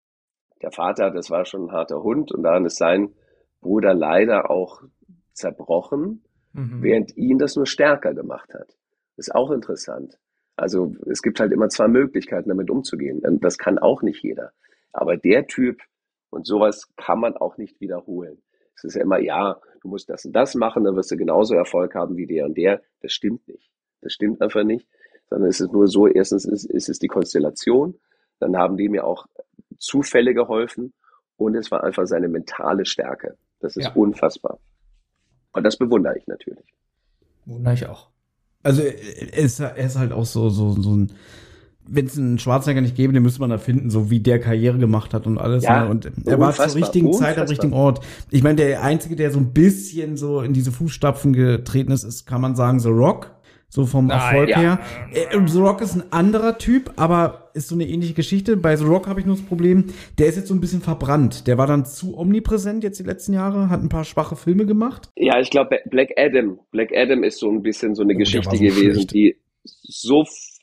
der Vater, das war schon ein harter Hund und daran ist sein Bruder leider auch zerbrochen, während ihn das nur stärker gemacht hat. Das ist auch interessant. Also es gibt halt immer 2 Möglichkeiten, damit umzugehen. Das kann auch nicht jeder. Aber der Typ und sowas kann man auch nicht wiederholen. Es ist ja immer, ja, du musst das und das machen, dann wirst du genauso Erfolg haben wie der und der. Das stimmt nicht. Das stimmt einfach nicht. Sondern es ist nur so, erstens ist es die Konstellation, dann haben die mir auch Zufälle geholfen und es war einfach seine mentale Stärke. Das ist unfassbar. Und das bewundere ich natürlich. Bewundere ich auch. Also er ist halt auch so ein, wenn es einen Schwarzenegger nicht gäbe, den müsste man da finden, so wie der Karriere gemacht hat und alles. Ja, ne? Und er war zur richtigen Zeit am richtigen Ort. Ich meine, der Einzige, der so ein bisschen so in diese Fußstapfen getreten ist, kann man sagen, The Rock. So vom Erfolg her. The Rock ist ein anderer Typ, aber ist so eine ähnliche Geschichte. Bei The Rock habe ich nur das Problem, der ist jetzt so ein bisschen verbrannt. Der war dann zu omnipräsent jetzt die letzten Jahre, hat ein paar schwache Filme gemacht. Ja, ich glaube, Black Adam ist so ein bisschen so eine Geschichte gewesen, die so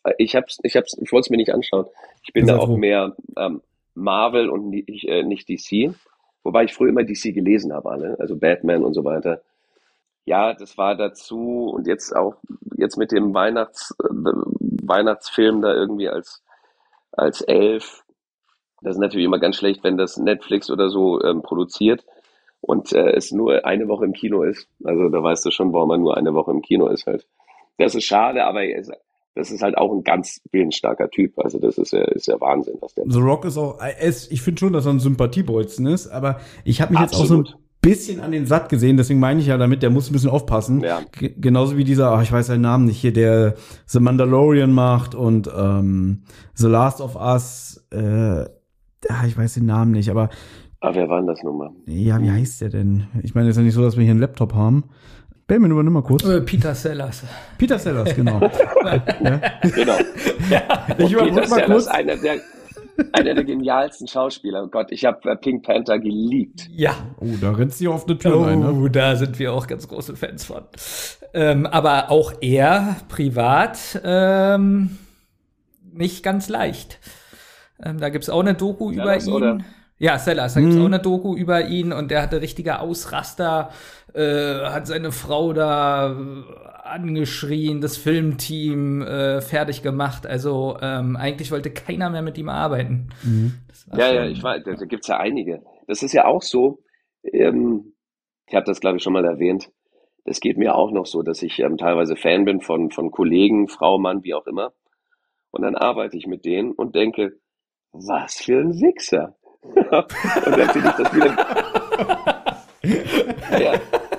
Ich wollte es mir nicht anschauen. Ich bin Ist da ja auch froh. mehr Marvel und nicht DC. Wobei ich früher immer DC gelesen habe, alle, also Batman und so weiter. Ja, das war dazu und jetzt mit dem Weihnachtsfilm da irgendwie als Elf. Das ist natürlich immer ganz schlecht, wenn das Netflix oder so produziert und es nur eine Woche im Kino ist. Also da weißt du schon, warum man nur eine Woche im Kino ist halt. Das ist schade, aber das ist halt auch ein ganz willensstarker Typ. Also das ist ja Wahnsinn, was der The Rock ist auch, ich finde schon, dass er ein Sympathiebolzen ist, aber ich habe mich jetzt auch so Absolut. ein bisschen an den Satt gesehen, deswegen meine ich ja damit, der muss ein bisschen aufpassen. Ja. Genauso wie dieser, ich weiß seinen Namen nicht hier, der The Mandalorian macht und The Last of Us, ich weiß den Namen nicht, aber Ah, wer war denn das nun mal? ja, wie heißt der denn? Ich meine, es ist ja nicht so, dass wir hier einen Laptop haben. Benjamin, übernimm mal kurz. Peter Sellers. Peter Sellers, genau. Ja. Genau. Ich Peter überbrück mal Sellers, kurz. einer der genialsten Schauspieler. Oh Gott, ich habe Pink Panther geliebt. Ja. Oh, da rennt sie auf eine Tür rein, ne? Oh, da sind wir auch ganz große Fans von. Aber auch er privat nicht ganz leicht. Da gibt's auch eine Doku Sellers, über ihn. oder? Ja, Sellers, da gibt's auch eine Doku über ihn und der hatte richtige Ausraster, hat seine Frau da angeschrien, das Filmteam fertig gemacht. Also eigentlich wollte keiner mehr mit ihm arbeiten. Das war Ja, schon- ich weiß, da gibt's ja einige. Das ist ja auch so, ich habe das, glaube ich, schon mal erwähnt. Das geht mir auch noch so, dass ich teilweise Fan bin von Kollegen, Frau, Mann, wie auch immer. Und dann arbeite ich mit denen und denke, was für ein Wichser. Und dann finde ich das wieder. Ja,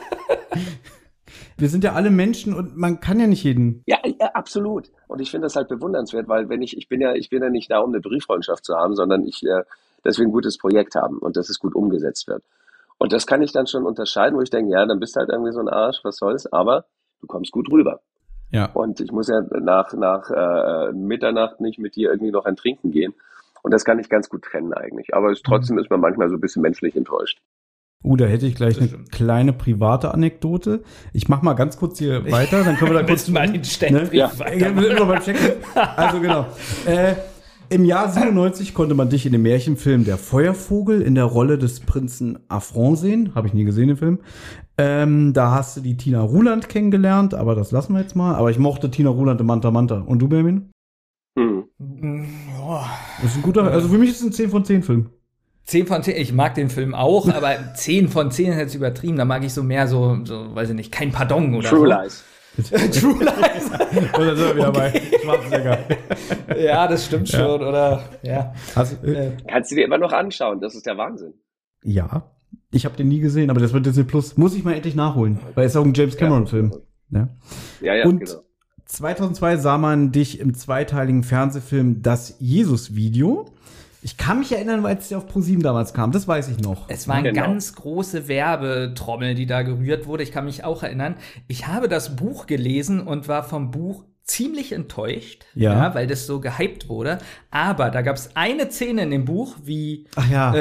Wir sind ja alle Menschen und man kann ja nicht jeden. ja, absolut. Und ich finde das halt bewundernswert, weil ich bin ja nicht da, um eine Brieffreundschaft zu haben, sondern dass wir ein gutes Projekt haben und dass es gut umgesetzt wird. Und das kann ich dann schon unterscheiden, wo ich denke, ja, dann bist du halt irgendwie so ein Arsch, was soll's, aber du kommst gut rüber. Ja. Und ich muss ja nach Mitternacht nicht mit dir irgendwie noch ein Trinken gehen. Und das kann ich ganz gut trennen eigentlich. Aber trotzdem ist man manchmal so ein bisschen menschlich enttäuscht. Da hätte ich gleich Das eine stimmt. kleine private Anekdote. Ich mach mal ganz kurz hier weiter, dann können wir da kurz Müssen wir den Steckbrief Ja, weitermachen. wir sind noch beim Steckbrief. Also genau. Im Jahr 97 konnte man dich in dem Märchenfilm Der Feuervogel in der Rolle des Prinzen Affront sehen. Habe ich nie gesehen, den Film. Da hast du die Tina Ruland kennengelernt, aber das lassen wir jetzt mal. Aber ich mochte Tina Ruland im Manta Manta. Und du, Benjamin? Hm. Ja. Das ist ein guter, also für mich ist es ein 10 von 10 Film. 10 von 10, ich mag den Film auch, aber 10 von 10 ist jetzt übertrieben. Da mag ich so mehr so, weiß ich nicht, kein Pardon oder True so. Lies. True Lies. Und dann sind wir wieder bei Schwarzenegger. Ja, das stimmt Ja. schon, oder? Ja. Kannst du dir immer noch anschauen. Das ist der Wahnsinn. Ja, ich habe den nie gesehen, aber das wird Disney Plus. Muss ich mal endlich nachholen, weil es ist auch ein James Cameron-Film. Ja. Ja, Und genau. 2002 sah man dich im zweiteiligen Fernsehfilm Das Jesus-Video. Ich kann mich erinnern, weil es ja auf ProSieben damals kam. Das weiß ich noch. Es war eine Genau. ganz große Werbetrommel, die da gerührt wurde. Ich kann mich auch erinnern. Ich habe das Buch gelesen und war vom Buch ziemlich enttäuscht, Ja. weil das so gehypt wurde. Aber da gab es eine Szene in dem Buch, wie Ach ja.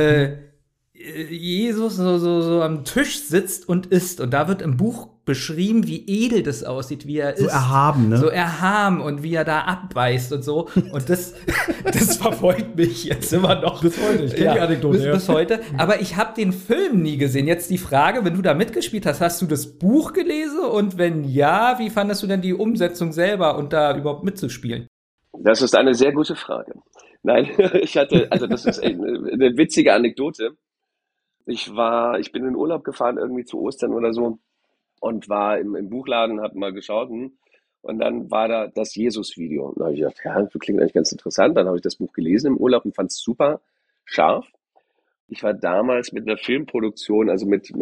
Jesus so am Tisch sitzt und isst. Und da wird im Buch beschrieben, wie edel das aussieht, wie er So isst. erhaben, ne? So erhaben und wie er da abbeißt und so. Und das verfolgt mich jetzt immer noch. Bis heute. Ich kenn die Anekdote, Bis, ja. bis heute. Aber ich habe den Film nie gesehen. Jetzt die Frage, wenn du da mitgespielt hast, hast du das Buch gelesen? Und wenn ja, wie fandest du denn die Umsetzung selber und da überhaupt mitzuspielen? Das ist eine sehr gute Frage. Nein, das ist eine witzige Anekdote. Ich bin in Urlaub gefahren, irgendwie zu Ostern oder so, und war im Buchladen, hab mal geschaut, und dann war da das Jesus-Video. Und da habe ich gedacht, ja, das klingt eigentlich ganz interessant. Dann habe ich das Buch gelesen im Urlaub und fand es super scharf. Ich war damals mit einer Filmproduktion, also mit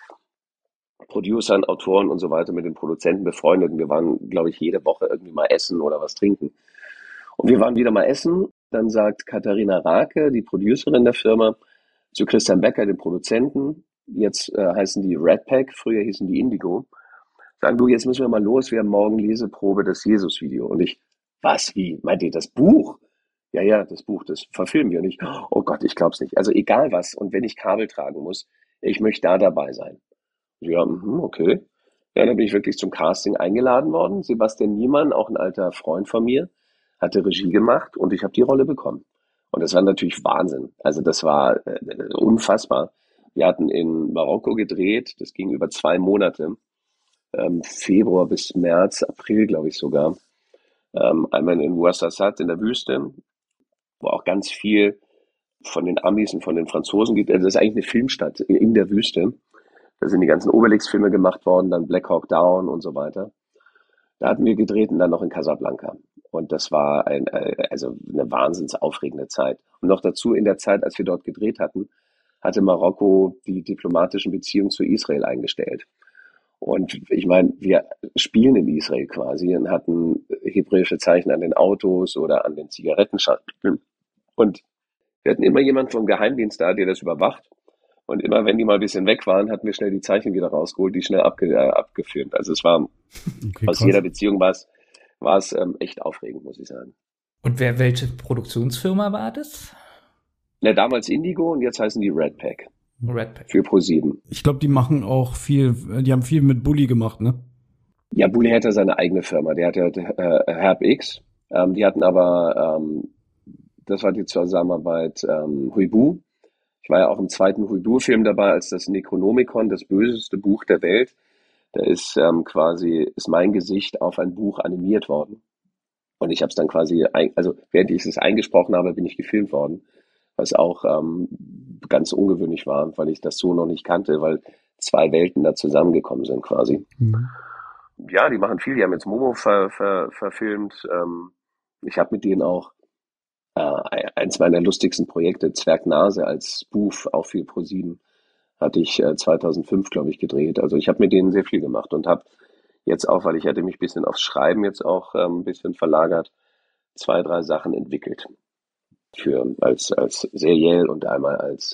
Producern, Autoren und so weiter, mit den Produzenten befreundet. Und wir waren, glaube ich, jede Woche irgendwie mal essen oder was trinken. Und wir waren wieder mal essen. Dann sagt Katharina Rake, die Producerin der Firma, zu Christian Becker, dem Produzenten, jetzt heißen die Red Pack, früher hießen die Indigo, sagen, du, jetzt müssen wir mal los, wir haben morgen Leseprobe des Jesus-Video. Und ich, was, wie? Meint ihr das Buch? Ja, das Buch, das verfilmen wir. Und ich, oh Gott, ich glaub's nicht. Also egal was, und wenn ich Kabel tragen muss, ich möchte da dabei sein. Ja, okay. Ja, dann bin ich wirklich zum Casting eingeladen worden. Sebastian Niemann, auch ein alter Freund von mir, hatte Regie gemacht und ich habe die Rolle bekommen. Und das war natürlich Wahnsinn. Also das war unfassbar. Wir hatten in Marokko gedreht, das ging über 2 Monate, Februar bis März, April glaube ich sogar. Einmal in Ouarzazate in der Wüste, wo auch ganz viel von den Amis und von den Franzosen gibt. Also das ist eigentlich eine Filmstadt in der Wüste. Da sind die ganzen Obelix-Filme gemacht worden, dann Black Hawk Down und so weiter. Da hatten wir gedreht und dann noch in Casablanca. Und das war also eine wahnsinns aufregende Zeit. Und noch dazu in der Zeit, als wir dort gedreht hatten, hatte Marokko die diplomatischen Beziehungen zu Israel eingestellt. Und ich meine, wir spielen in Israel quasi und hatten hebräische Zeichen an den Autos oder an den Zigarettenschachteln. Und wir hatten immer jemanden vom Geheimdienst da, der das überwacht. Und immer, wenn die mal ein bisschen weg waren, hatten wir schnell die Zeichen wieder rausgeholt, die schnell abgefilmt. Also es war, Okay, aus krass. jeder Beziehung war es echt aufregend, muss ich sagen. Und welche Produktionsfirma war das? Ja, damals Indigo und jetzt heißen die Red Pack Redpack. für ProSieben. Ich glaube, die machen auch viel, die haben viel mit Bully gemacht, ne? Ja, Bully hatte seine eigene Firma, der hatte HerbX. Die hatten aber, das war die Zusammenarbeit Huibu. Ich war ja auch im zweiten Huibu-Film dabei, als das Necronomicon, das böseste Buch der Welt. Da ist ist mein Gesicht auf ein Buch animiert worden. Und ich habe es dann quasi, also während ich es eingesprochen habe, bin ich gefilmt worden. Was auch ganz ungewöhnlich war, weil ich das so noch nicht kannte, weil 2 Welten da zusammengekommen sind quasi. Ja, die machen viel. Die haben jetzt Momo verfilmt. Ich habe mit denen auch eins meiner lustigsten Projekte, Zwergnase als Spoof, auch für ProSieben, hatte ich 2005, glaube ich, gedreht. Also ich habe mit denen sehr viel gemacht und habe jetzt auch, weil ich hatte mich ein bisschen aufs Schreiben jetzt auch ein bisschen verlagert, 2, 3 Sachen entwickelt. Als seriell und einmal als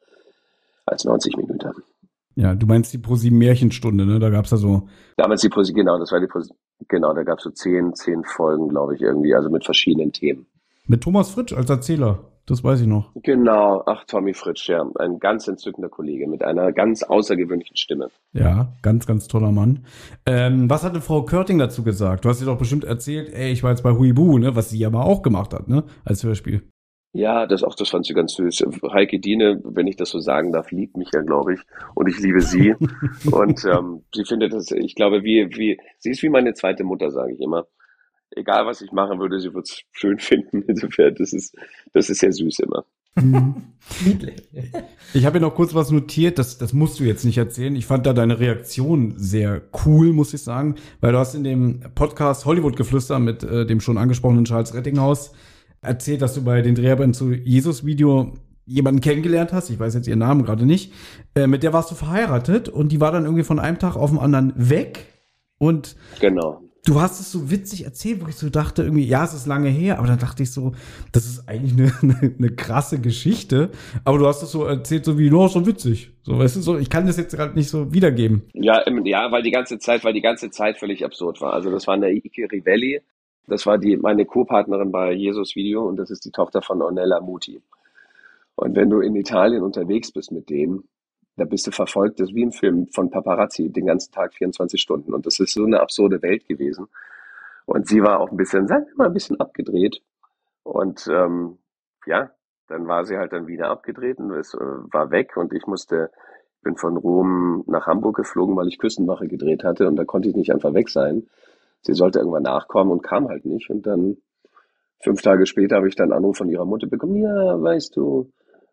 90 Minuten. Ja, du meinst die ProSieben Märchenstunde, ne? Da gab's ja so. Damals die ProSieben, genau, das war die ProSieben, genau, da gab es so 10 Folgen, glaube ich, irgendwie, also mit verschiedenen Themen. Mit Thomas Fritsch als Erzähler, das weiß ich noch. Genau, ach, Tommy Fritsch, ja, ein ganz entzückender Kollege mit einer ganz außergewöhnlichen Stimme. Ja, ganz, ganz toller Mann. Was hatte Frau Körting dazu gesagt? Du hast dir doch bestimmt erzählt, ey, ich war jetzt bei Huibu, ne? Was sie aber auch gemacht hat, ne? Als Hörspiel. Ja, das fand sie ganz süß. Heike Diene, wenn ich das so sagen darf, liebt mich ja, glaube ich. Und ich liebe sie. Und sie findet das, ich glaube, sie ist wie meine zweite Mutter, sage ich immer. Egal, was ich machen würde, sie wird es schön finden. Insofern, das ist sehr süß immer. Niedlich. Ich habe hier noch kurz was notiert, das musst du jetzt nicht erzählen. Ich fand da deine Reaktion sehr cool, muss ich sagen, weil du hast in dem Podcast Hollywood-Geflüster mit dem schon angesprochenen Charles Rettinghaus erzählt, dass du bei den Dreharbeiten zu Jesus-Video jemanden kennengelernt hast, ich weiß jetzt ihren Namen gerade nicht, mit der warst du verheiratet und die war dann irgendwie von einem Tag auf den anderen weg und Genau. du hast es so witzig erzählt, wo ich so dachte irgendwie, ja, es ist lange her, aber dann dachte ich so, das ist eigentlich eine krasse Geschichte, aber du hast es so erzählt, so wie, no, so witzig, so, weißt du, so, ich kann das jetzt gerade nicht so wiedergeben. Ja, weil die ganze Zeit völlig absurd war. Also das war eine Ike Rivelli, das war meine Co-Partnerin bei Jesus Video und das ist die Tochter von Ornella Muti. Und wenn du in Italien unterwegs bist mit denen, da bist du verfolgt, das ist wie im Film von Paparazzi, den ganzen Tag 24 Stunden. Und das ist so eine absurde Welt gewesen. Und sie war auch ein bisschen, sagen wir mal, ein bisschen abgedreht. Und ja, dann war sie halt dann wieder abgedreht und es war weg. Und bin von Rom nach Hamburg geflogen, weil ich Küstenwache gedreht hatte. Und da konnte ich nicht einfach weg sein. Sie sollte irgendwann nachkommen und kam halt nicht. Und dann 5 Tage später habe ich dann einen Anruf von ihrer Mutter bekommen. Ja, weißt du,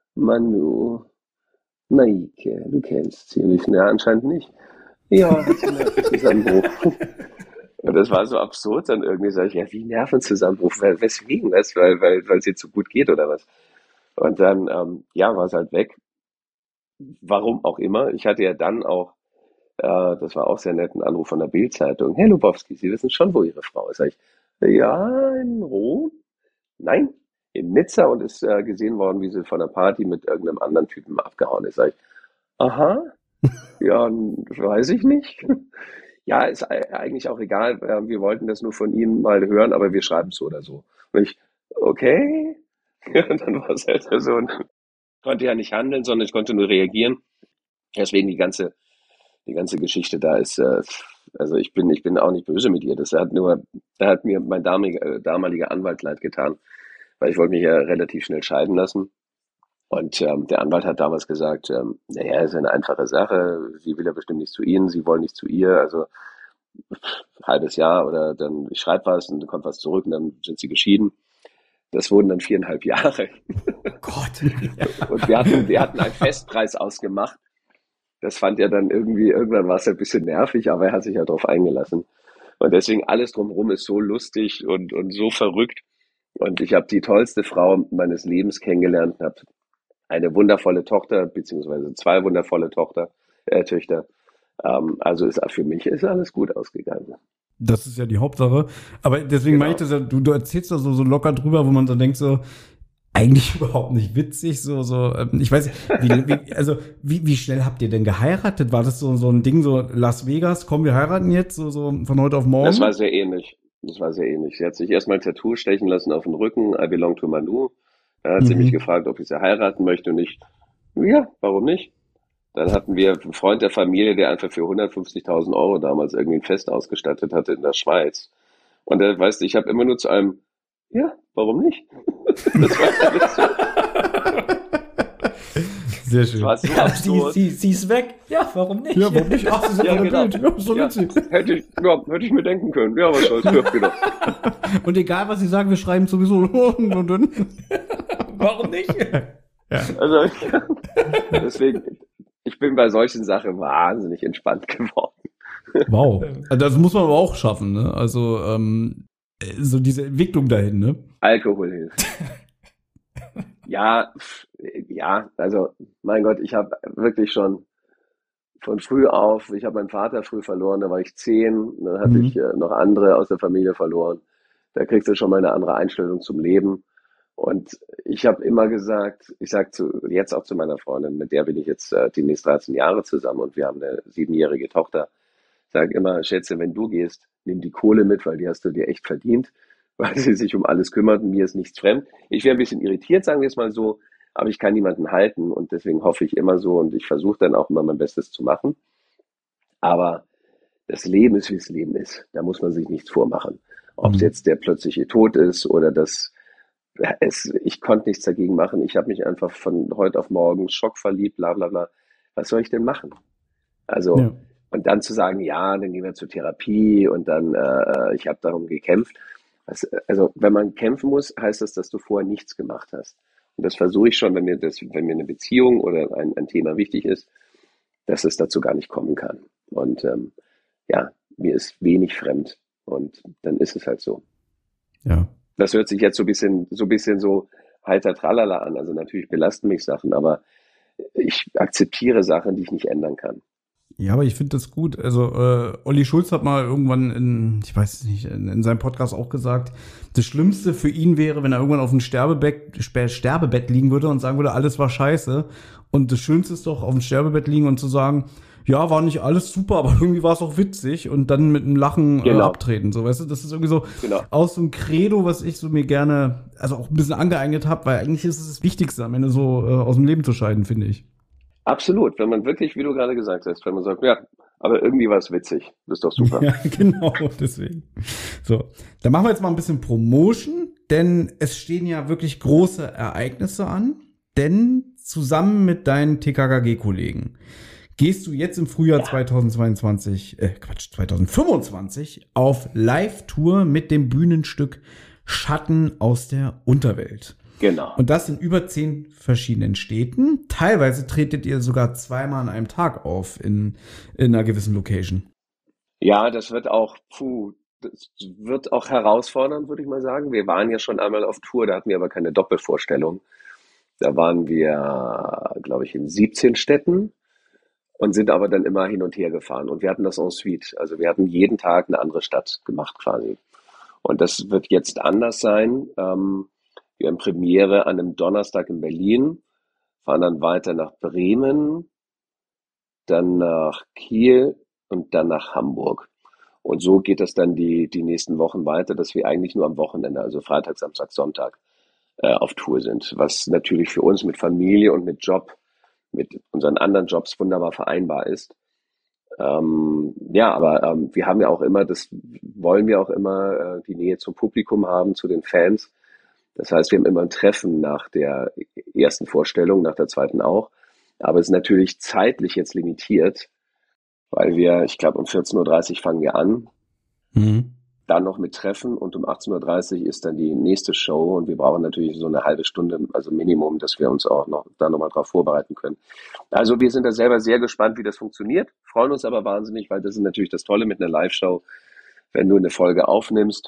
Manu, Maike, du kennst sie. Und ich, ja, anscheinend nicht. Ja, hat sie einen Nervenzusammenbruch. Und das war so absurd dann irgendwie. Sag ich, ja, wie Nervenzusammenbruch? Weswegen? Weil es jetzt so gut geht oder was? Und dann, ja, war es halt weg. Warum auch immer. Ich hatte ja dann auch, das war auch sehr nett, einen Anruf von der Bild-Zeitung. Herr Lubowski, Sie wissen schon, wo Ihre Frau ist. Sag ich, ja, in Rom? Nein, in Nizza und ist gesehen worden, wie sie von der Party mit irgendeinem anderen Typen abgehauen ist. Sag ich, aha, ja, weiß ich nicht. Ja, ist eigentlich auch egal. Wir wollten das nur von Ihnen mal hören, aber wir schreiben es so oder so. Und ich, okay. Ja, und dann war es halt so. Und ich konnte ja nicht handeln, sondern ich konnte nur reagieren. Deswegen die ganze Geschichte da ist also ich bin auch nicht böse mit ihr. Da hat mir mein damaliger Anwalt leid getan, weil ich wollte mich ja relativ schnell scheiden lassen. Und der Anwalt hat damals gesagt, naja, ist eine einfache Sache. Sie will ja bestimmt nicht zu Ihnen, Sie wollen nicht zu ihr. Also halbes Jahr oder dann ich schreibe was und dann kommt was zurück und dann sind sie geschieden. Das wurden dann 4,5 Jahre. Gott. Und wir hatten einen Festpreis ausgemacht. Das fand er dann irgendwann war es ein bisschen nervig, aber er hat sich ja darauf eingelassen. Und deswegen alles drumherum ist so lustig und so verrückt. Und ich habe die tollste Frau meines Lebens kennengelernt, habe eine wundervolle Tochter, beziehungsweise 2 wundervolle Töchter. Also für mich ist alles gut ausgegangen. Das ist ja die Hauptsache. Aber deswegen meine ich das ja, du erzählst da so locker drüber, wo man so denkt, so, eigentlich überhaupt nicht witzig, ich weiß nicht, wie schnell habt ihr denn geheiratet? War das so ein Ding, so Las Vegas, komm, wir heiraten jetzt, so von heute auf morgen? Das war sehr ähnlich. Sie hat sich erstmal ein Tattoo stechen lassen auf den Rücken, I belong to Manu. Da hat sie mich gefragt, ob ich sie heiraten möchte und ich, ja, warum nicht? Dann hatten wir einen Freund der Familie, der einfach für 150.000 Euro damals irgendwie ein Fest ausgestattet hatte in der Schweiz. Und der, weißt du, ich habe immer nur zu einem, ja, warum nicht? Das war alles so. Sehr schön. Das war so absurd. Sie ist weg. Ja, warum nicht? Ja, warum nicht? Ach, sie sind Ja, ja, genau. Bild. Ja, so witzig. Hätte ich mir denken können. Ja, was soll's. Ja, genau. Und egal, was sie sagen, wir schreiben sowieso. Und dann. Warum nicht? Also, deswegen, ich bin bei solchen Sachen wahnsinnig entspannt geworden. Wow. Also das muss man aber auch schaffen, ne? Also, so diese Entwicklung dahin, ne? Alkohol hilft. Ja, also, mein Gott, ich habe wirklich schon von früh auf, ich habe meinen Vater früh verloren, da war ich 10, dann hatte ich noch andere aus der Familie verloren. Da kriegst du schon mal eine andere Einstellung zum Leben. Und ich habe immer gesagt, ich sage jetzt auch zu meiner Freundin, mit der bin ich jetzt die nächsten 13 Jahre zusammen und wir haben eine 7-jährige Tochter. Sag immer, Schätze, wenn du gehst, nimm die Kohle mit, weil die hast du dir echt verdient, weil sie sich um alles kümmert und mir ist nichts fremd. Ich wäre ein bisschen irritiert, sagen wir es mal so, aber ich kann niemanden halten und deswegen hoffe ich immer so und ich versuche dann auch immer mein Bestes zu machen. Aber das Leben ist, wie es Leben ist. Da muss man sich nichts vormachen. Ob es jetzt der plötzliche Tod ist oder ich konnte nichts dagegen machen. Ich habe mich einfach von heute auf morgen schockverliebt, bla bla bla. Was soll ich denn machen? Also, Ja. und dann zu sagen, ja, dann gehen wir zur Therapie und dann, ich habe darum gekämpft. Also, wenn man kämpfen muss, heißt das, dass du vorher nichts gemacht hast. Und das versuche ich schon, wenn mir eine Beziehung oder ein Thema wichtig ist, dass es dazu gar nicht kommen kann. Und mir ist wenig fremd. Und dann ist es halt so. Ja. Das hört sich jetzt so ein bisschen so heiter tralala an. Also natürlich belasten mich Sachen, aber ich akzeptiere Sachen, die ich nicht ändern kann. Ja, aber ich finde das gut. Also, Olli Schulz hat mal irgendwann ich weiß nicht, in seinem Podcast auch gesagt, das Schlimmste für ihn wäre, wenn er irgendwann auf dem Sterbebett liegen würde und sagen würde, alles war scheiße. Und das Schönste ist doch, auf dem Sterbebett liegen und zu sagen, ja, war nicht alles super, aber irgendwie war es auch witzig und dann mit einem Lachen abtreten. So, weißt du, das ist irgendwie so aus so einem Credo, was ich so mir gerne, also auch ein bisschen angeeignet habe, weil eigentlich ist es das Wichtigste, am Ende so aus dem Leben zu scheiden, finde ich. Absolut, wenn man wirklich, wie du gerade gesagt hast, wenn man sagt, ja, aber irgendwie war es witzig, das ist doch super. Ja, genau, deswegen. So, dann machen wir jetzt mal ein bisschen Promotion, denn es stehen ja wirklich große Ereignisse an, denn zusammen mit deinen TKKG-Kollegen gehst du jetzt im Frühjahr 2025 auf Live-Tour mit dem Bühnenstück Schatten aus der Unterwelt. Genau. Und das in über 10 verschiedenen Städten. Teilweise tretet ihr sogar 2-mal an einem Tag auf in einer gewissen Location. Ja, das wird auch herausfordernd, würde ich mal sagen. Wir waren ja schon einmal auf Tour, da hatten wir aber keine Doppelvorstellung. Da waren wir, glaube ich, in 17 Städten und sind aber dann immer hin und her gefahren. Und wir hatten das en suite. Also wir hatten jeden Tag eine andere Stadt gemacht quasi. Und das wird jetzt anders sein. Wir haben Premiere an einem Donnerstag in Berlin, fahren dann weiter nach Bremen, dann nach Kiel und dann nach Hamburg. Und so geht das dann die nächsten Wochen weiter, dass wir eigentlich nur am Wochenende, also Freitag, Samstag, Sonntag, auf Tour sind. Was natürlich für uns mit Familie und mit Job, mit unseren anderen Jobs wunderbar vereinbar ist. Ja, aber wir haben ja auch immer, das wollen wir auch immer, die Nähe zum Publikum haben, zu den Fans. Das heißt, wir haben immer ein Treffen nach der ersten Vorstellung, nach der zweiten auch. Aber es ist natürlich zeitlich jetzt limitiert, weil ich glaube, um 14:30 Uhr fangen wir an, Mhm. dann noch mit Treffen und um 18:30 Uhr ist dann die nächste Show und wir brauchen natürlich so eine halbe Stunde, also Minimum, dass wir uns auch noch da nochmal drauf vorbereiten können. Also wir sind da selber sehr gespannt, wie das funktioniert, freuen uns aber wahnsinnig, weil das ist natürlich das Tolle mit einer Live-Show. Wenn du eine Folge aufnimmst,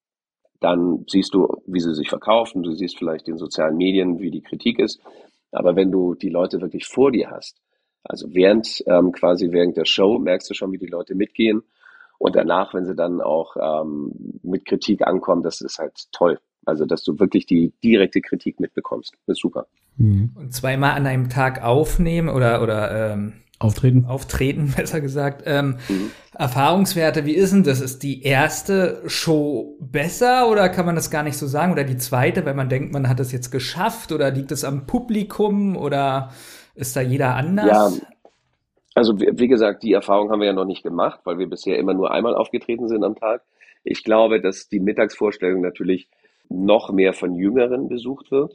dann siehst du, wie sie sich verkaufen, du siehst vielleicht in sozialen Medien, wie die Kritik ist. Aber wenn du die Leute wirklich vor dir hast, also quasi während der Show, merkst du schon, wie die Leute mitgehen. Und danach, wenn sie dann auch mit Kritik ankommen, das ist halt toll. Also, dass du wirklich die direkte Kritik mitbekommst. Das ist super. Mhm. Und zweimal an einem Tag aufnehmen oder auftreten, besser gesagt. Erfahrungswerte, wie ist denn das? Ist die erste Show besser oder kann man das gar nicht so sagen? Oder die zweite, wenn man denkt, man hat es jetzt geschafft? Oder liegt es am Publikum? Oder ist da jeder anders? Ja, also wie gesagt, die Erfahrung haben wir ja noch nicht gemacht, weil wir bisher immer nur einmal aufgetreten sind am Tag. Ich glaube, dass die Mittagsvorstellung natürlich noch mehr von Jüngeren besucht wird.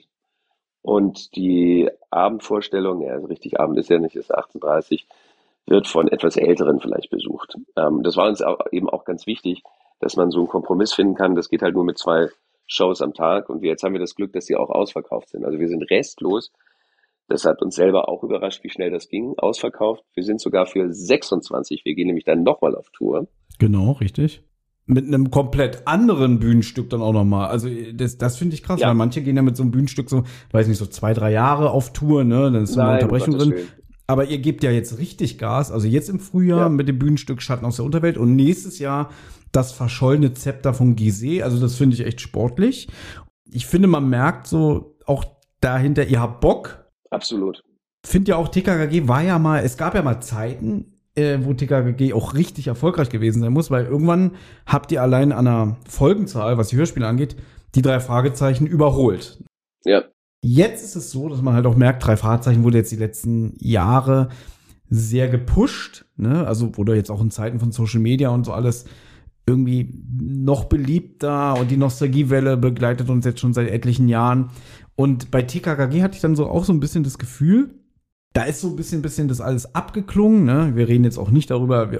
Und die Abendvorstellung, ja, also richtig Abend ist ja nicht, ist 18:30, wird von etwas Älteren vielleicht besucht. Das war uns eben auch ganz wichtig, dass man so einen Kompromiss finden kann. Das geht halt nur mit 2 Shows am Tag. Und jetzt haben wir das Glück, dass die auch ausverkauft sind. Also wir sind restlos. Das hat uns selber auch überrascht, wie schnell das ging. Ausverkauft. Wir sind sogar für 26. Wir gehen nämlich dann nochmal auf Tour. Genau, richtig. Mit einem komplett anderen Bühnenstück dann auch nochmal. Also das finde ich krass, Ja. weil manche gehen ja mit so einem Bühnenstück so, weiß nicht, so 2-3 Jahre auf Tour, ne? Dann ist so eine Nein, um Unterbrechung Gottes drin. Willen. Aber ihr gebt ja jetzt richtig Gas, also jetzt im Frühjahr Ja. mit dem Bühnenstück Schatten aus der Unterwelt und nächstes Jahr das verschollene Zepter von Gizeh. Also das finde ich echt sportlich. Ich finde, man merkt so auch dahinter, ihr habt Bock. Absolut. Finde ja auch, TKKG war ja mal, es gab ja mal Zeiten, wo TKKG auch richtig erfolgreich gewesen sein muss, weil irgendwann habt ihr allein an der Folgenzahl, was die Hörspiele angeht, die 3 Fragezeichen überholt. Ja. Jetzt ist es so, dass man halt auch merkt, 3 Fragezeichen wurde jetzt die letzten Jahre sehr gepusht, ne? Also wurde jetzt auch in Zeiten von Social Media und so alles irgendwie noch beliebter und die Nostalgiewelle begleitet uns jetzt schon seit etlichen Jahren. Und bei TKKG hatte ich dann so auch so ein bisschen das Gefühl, da ist so ein bisschen das alles abgeklungen, ne? Wir reden jetzt auch nicht darüber,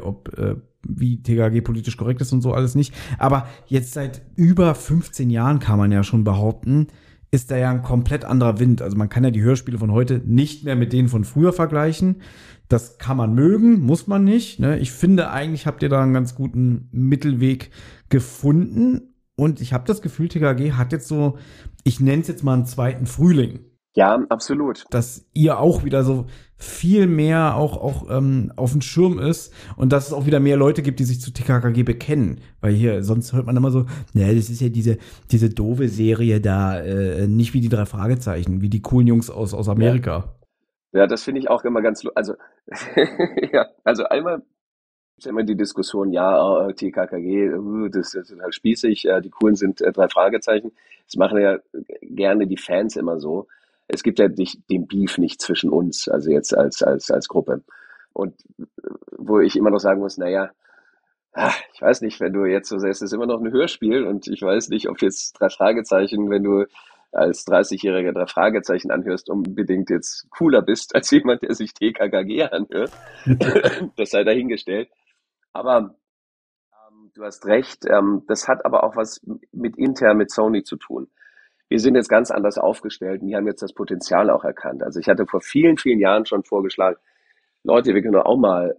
wie TKKG politisch korrekt ist und so alles nicht. Aber jetzt seit über 15 Jahren kann man ja schon behaupten, ist da ja ein komplett anderer Wind. Also man kann ja die Hörspiele von heute nicht mehr mit denen von früher vergleichen. Das kann man mögen, muss man nicht, ne? Ich finde, eigentlich habt ihr da einen ganz guten Mittelweg gefunden. Und ich habe das Gefühl, TKKG hat jetzt so, ich nenne es jetzt mal einen zweiten Frühling. Ja, absolut. Dass ihr auch wieder so viel mehr auch auf dem Schirm ist und dass es auch wieder mehr Leute gibt, die sich zu TKKG bekennen. Weil hier, sonst hört man immer so, ne, das ist ja diese doofe Serie da, nicht wie die 3 Fragezeichen, wie die coolen Jungs aus Amerika. Ja, das finde ich auch immer ganz, also, ja, also einmal ist ja immer die Diskussion, ja, TKKG, das ist halt spießig, die coolen sind 3 Fragezeichen. Das machen ja gerne die Fans immer so. Es gibt ja den Beef nicht zwischen uns, also jetzt als Gruppe. Und wo ich immer noch sagen muss, naja, ich weiß nicht, wenn du jetzt so sagst, es ist immer noch ein Hörspiel und ich weiß nicht, ob jetzt 3 Fragezeichen, wenn du als 30-Jähriger 3 Fragezeichen anhörst, unbedingt jetzt cooler bist als jemand, der sich TKKG anhört. Das sei dahingestellt. Aber du hast recht, das hat aber auch was mit Sony zu tun. Wir sind jetzt ganz anders aufgestellt und die haben jetzt das Potenzial auch erkannt. Also ich hatte vor vielen, vielen Jahren schon vorgeschlagen, Leute, wir können doch auch mal,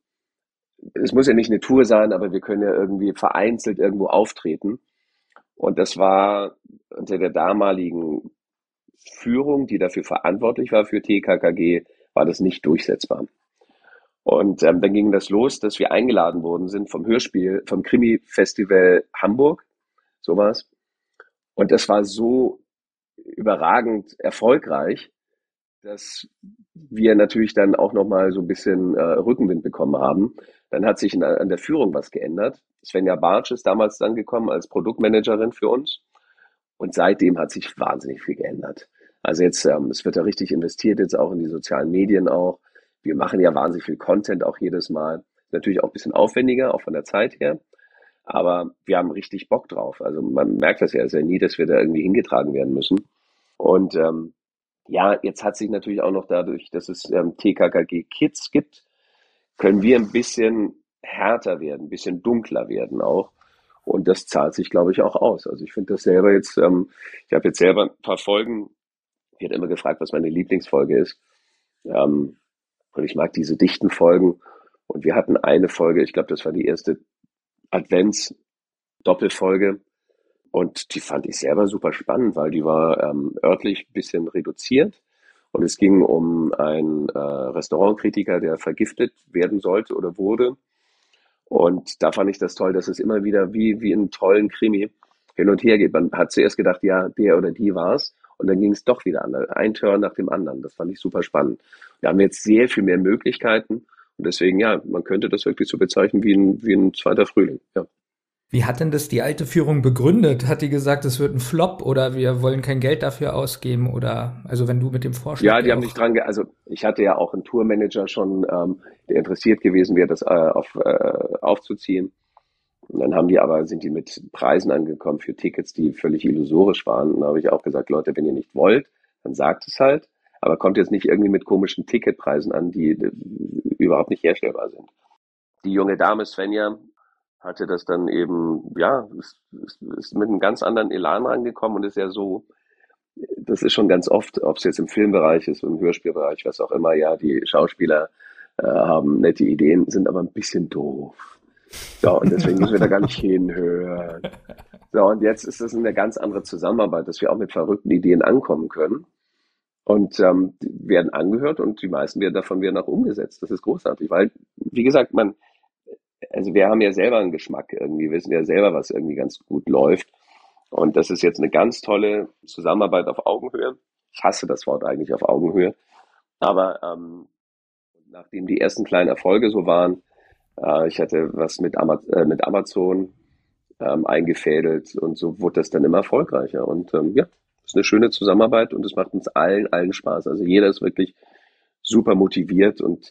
es muss ja nicht eine Tour sein, aber wir können ja irgendwie vereinzelt irgendwo auftreten. Und das war unter der damaligen Führung, die dafür verantwortlich war für TKKG, war das nicht durchsetzbar. Und dann ging das los, dass wir eingeladen worden sind vom Krimi-Festival Hamburg, sowas. Und das war so überragend erfolgreich, dass wir natürlich dann auch nochmal so ein bisschen Rückenwind bekommen haben. Dann hat sich an der Führung was geändert. Svenja Bartsch ist damals dann gekommen als Produktmanagerin für uns. Und seitdem hat sich wahnsinnig viel geändert. Also jetzt, es wird ja richtig investiert, jetzt auch in die sozialen Medien auch. Wir machen ja wahnsinnig viel Content auch jedes Mal. Ist natürlich auch ein bisschen aufwendiger, auch von der Zeit her. Aber wir haben richtig Bock drauf. Also man merkt das ja, es ist ja nie, dass wir da irgendwie hingetragen werden müssen. Und ja, jetzt hat sich natürlich auch noch dadurch, dass es TKKG Kids gibt, können wir ein bisschen härter werden, ein bisschen dunkler werden auch. Und das zahlt sich, glaube ich, auch aus. Also ich finde das selber jetzt, ich habe jetzt selber ein paar Folgen, ich werde immer gefragt, was meine Lieblingsfolge ist. Und ich mag diese dichten Folgen. Und wir hatten eine Folge, ich glaube, das war die erste Advents-Doppelfolge. Und die fand ich selber super spannend, weil die war örtlich ein bisschen reduziert. Und es ging um einen Restaurantkritiker, der vergiftet werden sollte oder wurde. Und da fand ich das toll, dass es immer wieder wie in einem tollen Krimi hin und her geht. Man hat zuerst gedacht, ja, der oder die war's. Und dann ging es doch wieder an. Ein Turn nach dem anderen. Das fand ich super spannend. Wir haben jetzt sehr viel mehr Möglichkeiten. Und deswegen, ja, man könnte das wirklich so bezeichnen wie ein zweiter Frühling. Ja. Wie hat denn das die alte Führung begründet? Hat die gesagt, es wird ein Flop oder wir wollen kein Geld dafür ausgeben? Oder, also wenn du mit dem Vorschlag... Ja, die haben nicht also ich hatte ja auch einen Tourmanager schon, der interessiert gewesen wäre, das aufzuziehen. Und dann sind die mit Preisen angekommen für Tickets, die völlig illusorisch waren. Und da habe ich auch gesagt, Leute, wenn ihr nicht wollt, dann sagt es halt. Aber kommt jetzt nicht irgendwie mit komischen Ticketpreisen an, die überhaupt nicht herstellbar sind. Die junge Dame Svenja hatte das dann eben, ja, ist mit einem ganz anderen Elan rangekommen und ist ja so, das ist schon ganz oft, ob es jetzt im Filmbereich ist, im Hörspielbereich, was auch immer, ja, die Schauspieler haben nette Ideen, sind aber ein bisschen doof. So, und deswegen müssen wir da gar nicht hinhören. So, und jetzt ist das eine ganz andere Zusammenarbeit, dass wir auch mit verrückten Ideen ankommen können. Und die werden angehört und die meisten davon werden auch umgesetzt. Das ist großartig, weil, wie gesagt, also wir haben ja selber einen Geschmack irgendwie, wissen ja selber, was irgendwie ganz gut läuft. Und das ist jetzt eine ganz tolle Zusammenarbeit auf Augenhöhe. Ich hasse das Wort eigentlich auf Augenhöhe. Aber nachdem die ersten kleinen Erfolge so waren, ich hatte was mit Amazon eingefädelt und so wurde das dann immer erfolgreicher. Und ja, ist eine schöne Zusammenarbeit und es macht uns allen Spaß. Also jeder ist wirklich super motiviert und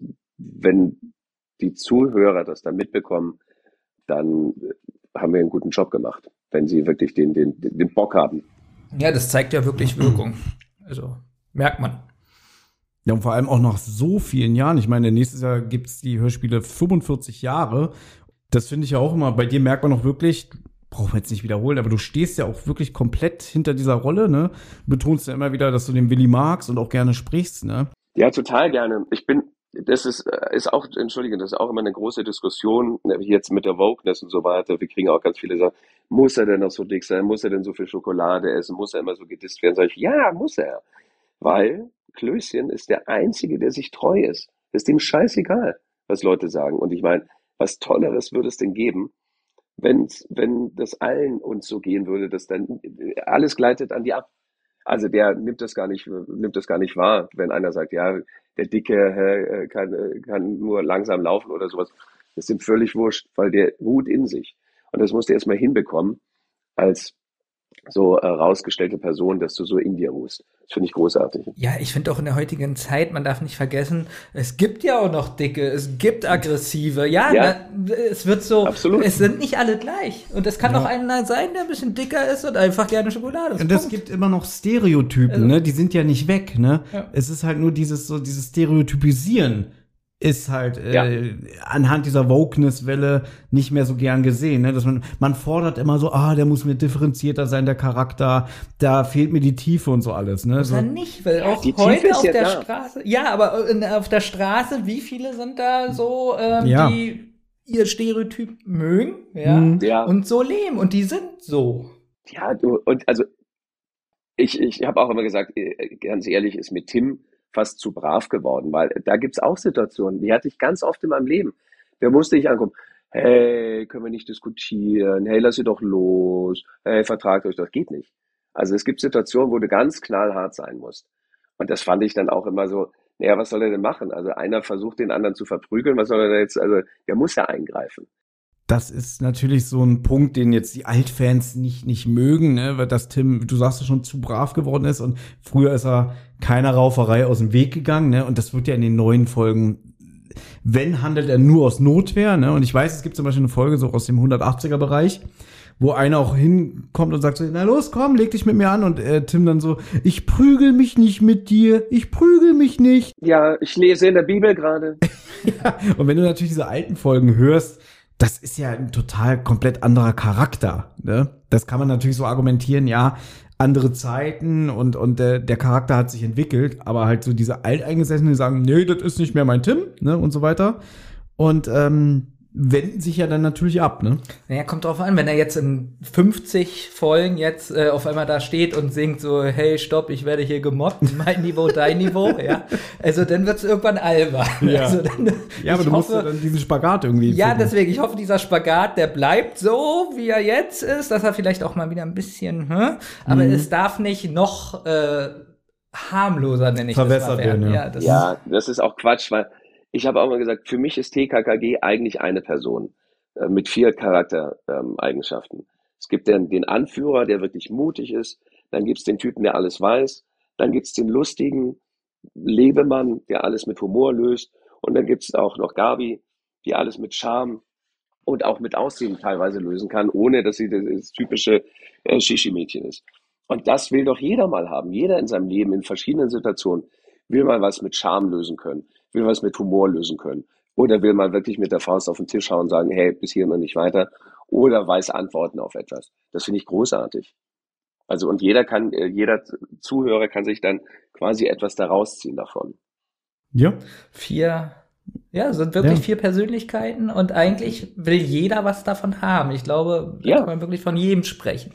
wenn die Zuhörer das dann mitbekommen, dann haben wir einen guten Job gemacht, wenn sie wirklich den Bock haben. Ja, das zeigt ja wirklich Wirkung. Also merkt man. Ja, und vor allem auch nach so vielen Jahren. Ich meine, nächstes Jahr gibt's die Hörspiele 45 Jahre. Das finde ich ja auch immer, bei dir merkt man auch wirklich, brauchen wir jetzt nicht wiederholen, aber du stehst ja auch wirklich komplett hinter dieser Rolle, ne? Betonst ja immer wieder, dass du den Willi magst und auch gerne sprichst, ne? Ja, total gerne. Das ist auch, entschuldige, das ist auch immer eine große Diskussion, jetzt mit der Wokeness und so weiter. Wir kriegen auch ganz viele Sachen, muss er denn noch so dick sein? Muss er denn so viel Schokolade essen? Muss er immer so gedisst werden? Sag ich, ja, muss er. Weil Klößchen ist der Einzige, der sich treu ist. Ist dem scheißegal, was Leute sagen. Und ich meine, was Tolleres würde es denn geben, wenn das allen uns so gehen würde, dass dann alles gleitet an die ab. Also der nimmt das gar nicht wahr, wenn einer sagt, ja, der Dicke kann nur langsam laufen oder sowas. Das ist ihm völlig wurscht, weil der ruht in sich. Und das musst du erstmal hinbekommen, als so rausgestellte Person, dass du so in dir ruhst. Das finde ich großartig. Ja, ich finde auch in der heutigen Zeit, man darf nicht vergessen, es gibt ja auch noch Dicke, es gibt Aggressive. Ja. Es wird so, absolut. Es sind nicht alle gleich. Und es kann auch einer sein, der ein bisschen dicker ist und einfach gerne Schokolade isst. Und es gibt immer noch Stereotypen, ne? Die sind ja nicht weg, ne? Ja. Es ist halt nur dieses Stereotypisieren ist halt anhand dieser Wokeness-Welle nicht mehr so gern gesehen, ne? Dass man fordert immer so, der muss mir differenzierter sein, der Charakter, da fehlt mir die Tiefe und so alles, ne? So. Nicht, weil auch heute auf der Straße, aber auf der Straße, wie viele sind da so, die ihr Stereotyp mögen, und so leben und die sind so. Ja, und also ich habe auch immer gesagt, ganz ehrlich, ist mit Tim fast zu brav geworden, weil da gibt's auch Situationen, die hatte ich ganz oft in meinem Leben. Da musste ich ankommen, hey, können wir nicht diskutieren, hey, lass sie doch los, hey, vertragt euch doch, geht nicht. Also es gibt Situationen, wo du ganz knallhart sein musst. Und das fand ich dann auch immer so, naja, was soll er denn machen? Also einer versucht den anderen zu verprügeln, was soll er da jetzt, also der muss ja eingreifen. Das ist natürlich so ein Punkt, den jetzt die Altfans nicht mögen, ne, weil das Tim, du sagst ja schon, zu brav geworden ist und früher ist er keiner Rauferei aus dem Weg gegangen, ne, und das wird ja in den neuen Folgen wenn, handelt er nur aus Notwehr, ne? Und ich weiß, es gibt zum Beispiel eine Folge so aus dem 180er-Bereich, wo einer auch hinkommt und sagt so, na los, komm, leg dich mit mir an. Und Tim dann so, ich prügel mich nicht mit dir, ich prügel mich nicht. Ja, ich lese in der Bibel gerade. Ja, und wenn du natürlich diese alten Folgen hörst, das ist ja ein total komplett anderer Charakter, ne? Das kann man natürlich so argumentieren, ja, andere Zeiten und der Charakter hat sich entwickelt, aber halt so diese Alteingesessenen, die sagen, nee, das ist nicht mehr mein Tim, ne, und so weiter. Und wenden sich ja dann natürlich ab, ne? Naja, kommt drauf an, wenn er jetzt in 50 Folgen jetzt auf einmal da steht und singt so, hey, stopp, ich werde hier gemobbt, mein Niveau, dein Niveau, ja. Also dann wird's irgendwann albern. Ja, also dann, ja, aber du musst ja dann diesen Spagat irgendwie ja, finden. deswegen, ich hoffe, dieser Spagat, der bleibt so, wie er jetzt ist, dass er vielleicht auch mal wieder ein bisschen, aber es darf nicht noch harmloser, nenne ich Verwässert das mal werden. werden, Ja, das ist auch Quatsch, weil ich habe auch mal gesagt, für mich ist TKKG eigentlich eine Person mit 4 Charaktereigenschaften. Es gibt den Anführer, der wirklich mutig ist, dann gibt's den Typen, der alles weiß, dann gibt's den lustigen Lebemann, der alles mit Humor löst, und dann gibt's auch noch Gabi, die alles mit Charme und auch mit Aussehen teilweise lösen kann, ohne dass sie das typische Shishi-Mädchen ist. Und das will doch jeder mal haben. Jeder in seinem Leben, in verschiedenen Situationen, will mal was mit Charme lösen können, will was mit Humor lösen können. Oder will mal wirklich mit der Faust auf den Tisch hauen und sagen, hey, bis hier und nicht weiter. Oder weiß Antworten auf etwas. Das finde ich großartig. Also, und jeder Zuhörer kann sich dann quasi etwas daraus ziehen davon. Ja. 4, sind wirklich 4 Persönlichkeiten und eigentlich will jeder was davon haben. Ich glaube, da kann man wirklich von jedem sprechen.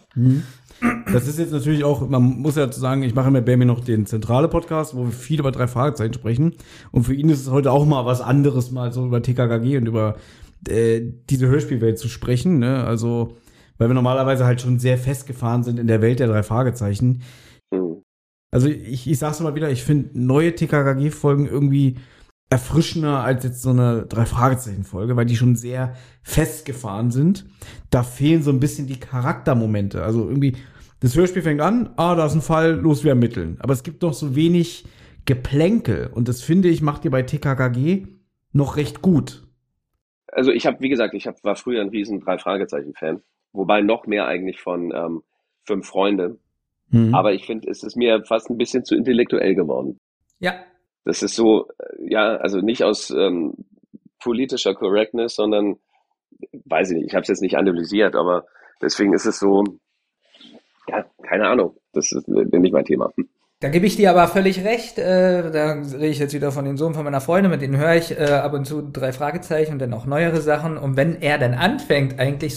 Das ist jetzt natürlich auch, man muss ja sagen, ich mache mit Bambi noch den zentrale Podcast, wo wir viel über 3 Fragezeichen sprechen. Und für ihn ist es heute auch mal was anderes, mal so über TKKG und über diese Hörspielwelt zu sprechen, ne? Also, weil wir normalerweise halt schon sehr festgefahren sind in der Welt der 3 Fragezeichen. Also ich sag's mal wieder, ich finde neue TKKG-Folgen irgendwie erfrischender als jetzt so eine 3-Fragezeichen-Folge, weil die schon sehr festgefahren sind. Da fehlen so ein bisschen die Charaktermomente. Also irgendwie, das Hörspiel fängt an, da ist ein Fall, los, wir ermitteln. Aber es gibt doch so wenig Geplänkel. Und das, finde ich, macht ihr bei TKKG noch recht gut. Also wie gesagt, war früher ein riesen 3-Fragezeichen-Fan. Wobei noch mehr eigentlich von 5 Freunde. Aber ich finde, es ist mir fast ein bisschen zu intellektuell geworden. Ja. Das ist so, also nicht aus politischer Correctness, sondern, weiß ich nicht, ich habe es jetzt nicht analysiert, aber deswegen ist es so, ja, keine Ahnung, das ist nicht mein Thema. Da gebe ich dir aber völlig recht, da rede ich jetzt wieder von den Sohn von meiner Freundin, mit denen höre ich ab und zu 3 Fragezeichen und dann auch neuere Sachen, und wenn er dann anfängt, eigentlich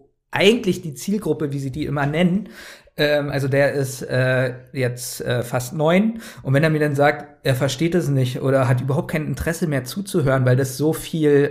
die Zielgruppe, wie sie die immer nennen, also der ist jetzt fast 9, und wenn er mir dann sagt, er versteht es nicht oder hat überhaupt kein Interesse mehr zuzuhören, weil das so viel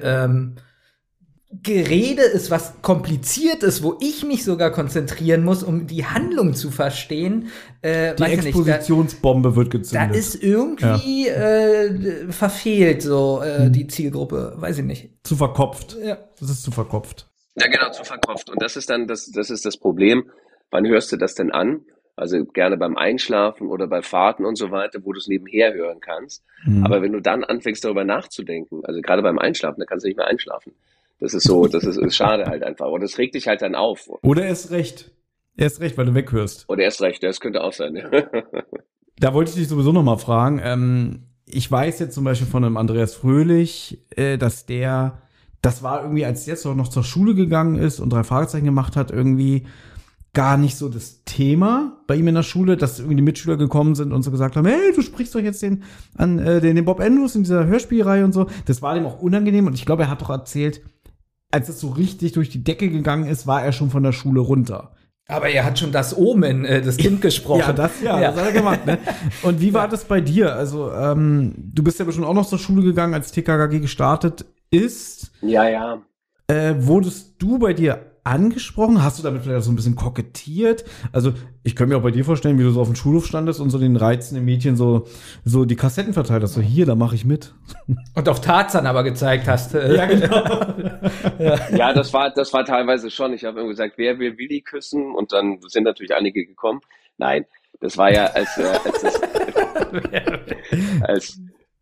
Gerede ist, was kompliziert ist, wo ich mich sogar konzentrieren muss, um die Handlung zu verstehen. Die Expositionsbombe wird gezündet. Da ist irgendwie verfehlt so die Zielgruppe, weiß ich nicht. Zu verkopft. Ja. Das ist zu verkopft. Ja, genau, zu verkopft. Und das ist dann das ist das Problem. Wann hörst du das denn an? Also gerne beim Einschlafen oder bei Fahrten und so weiter, wo du es nebenher hören kannst. Aber wenn du dann anfängst, darüber nachzudenken, also gerade beim Einschlafen, dann kannst du nicht mehr einschlafen. Das ist schade halt einfach. Und das regt dich halt dann auf. Oder erst recht. Erst recht, weil du weghörst. Oder erst recht, das könnte auch sein. Ja. Da wollte ich dich sowieso noch mal fragen. Ich weiß jetzt zum Beispiel von einem Andreas Fröhlich, dass das war irgendwie, als der jetzt noch zur Schule gegangen ist und 3 Fragezeichen gemacht hat, irgendwie gar nicht so das Thema bei ihm in der Schule, dass irgendwie die Mitschüler gekommen sind und so gesagt haben, hey, du sprichst doch jetzt den Bob Andrews in dieser Hörspielreihe und so. Das war dem auch unangenehm, und ich glaube, er hat doch erzählt, als es so richtig durch die Decke gegangen ist, war er schon von der Schule runter. Aber er hat schon das Omen, das Kind gesprochen. Das hat er gemacht, ne? Und wie war das bei dir? Also, du bist ja bestimmt auch noch zur Schule gegangen, als TKKG gestartet ist. Ja. Wurdest du bei dir angesprochen? Hast du damit vielleicht so ein bisschen kokettiert? Also, ich könnte mir auch bei dir vorstellen, wie du so auf dem Schulhof standest und so den reizenden Mädchen so die Kassetten verteilt hast. So, hier, da mache ich mit. Und auf Tarzan aber gezeigt hast. Ja, genau. Ja, das war teilweise schon. Ich habe immer gesagt, wer will Willi küssen? Und dann sind natürlich einige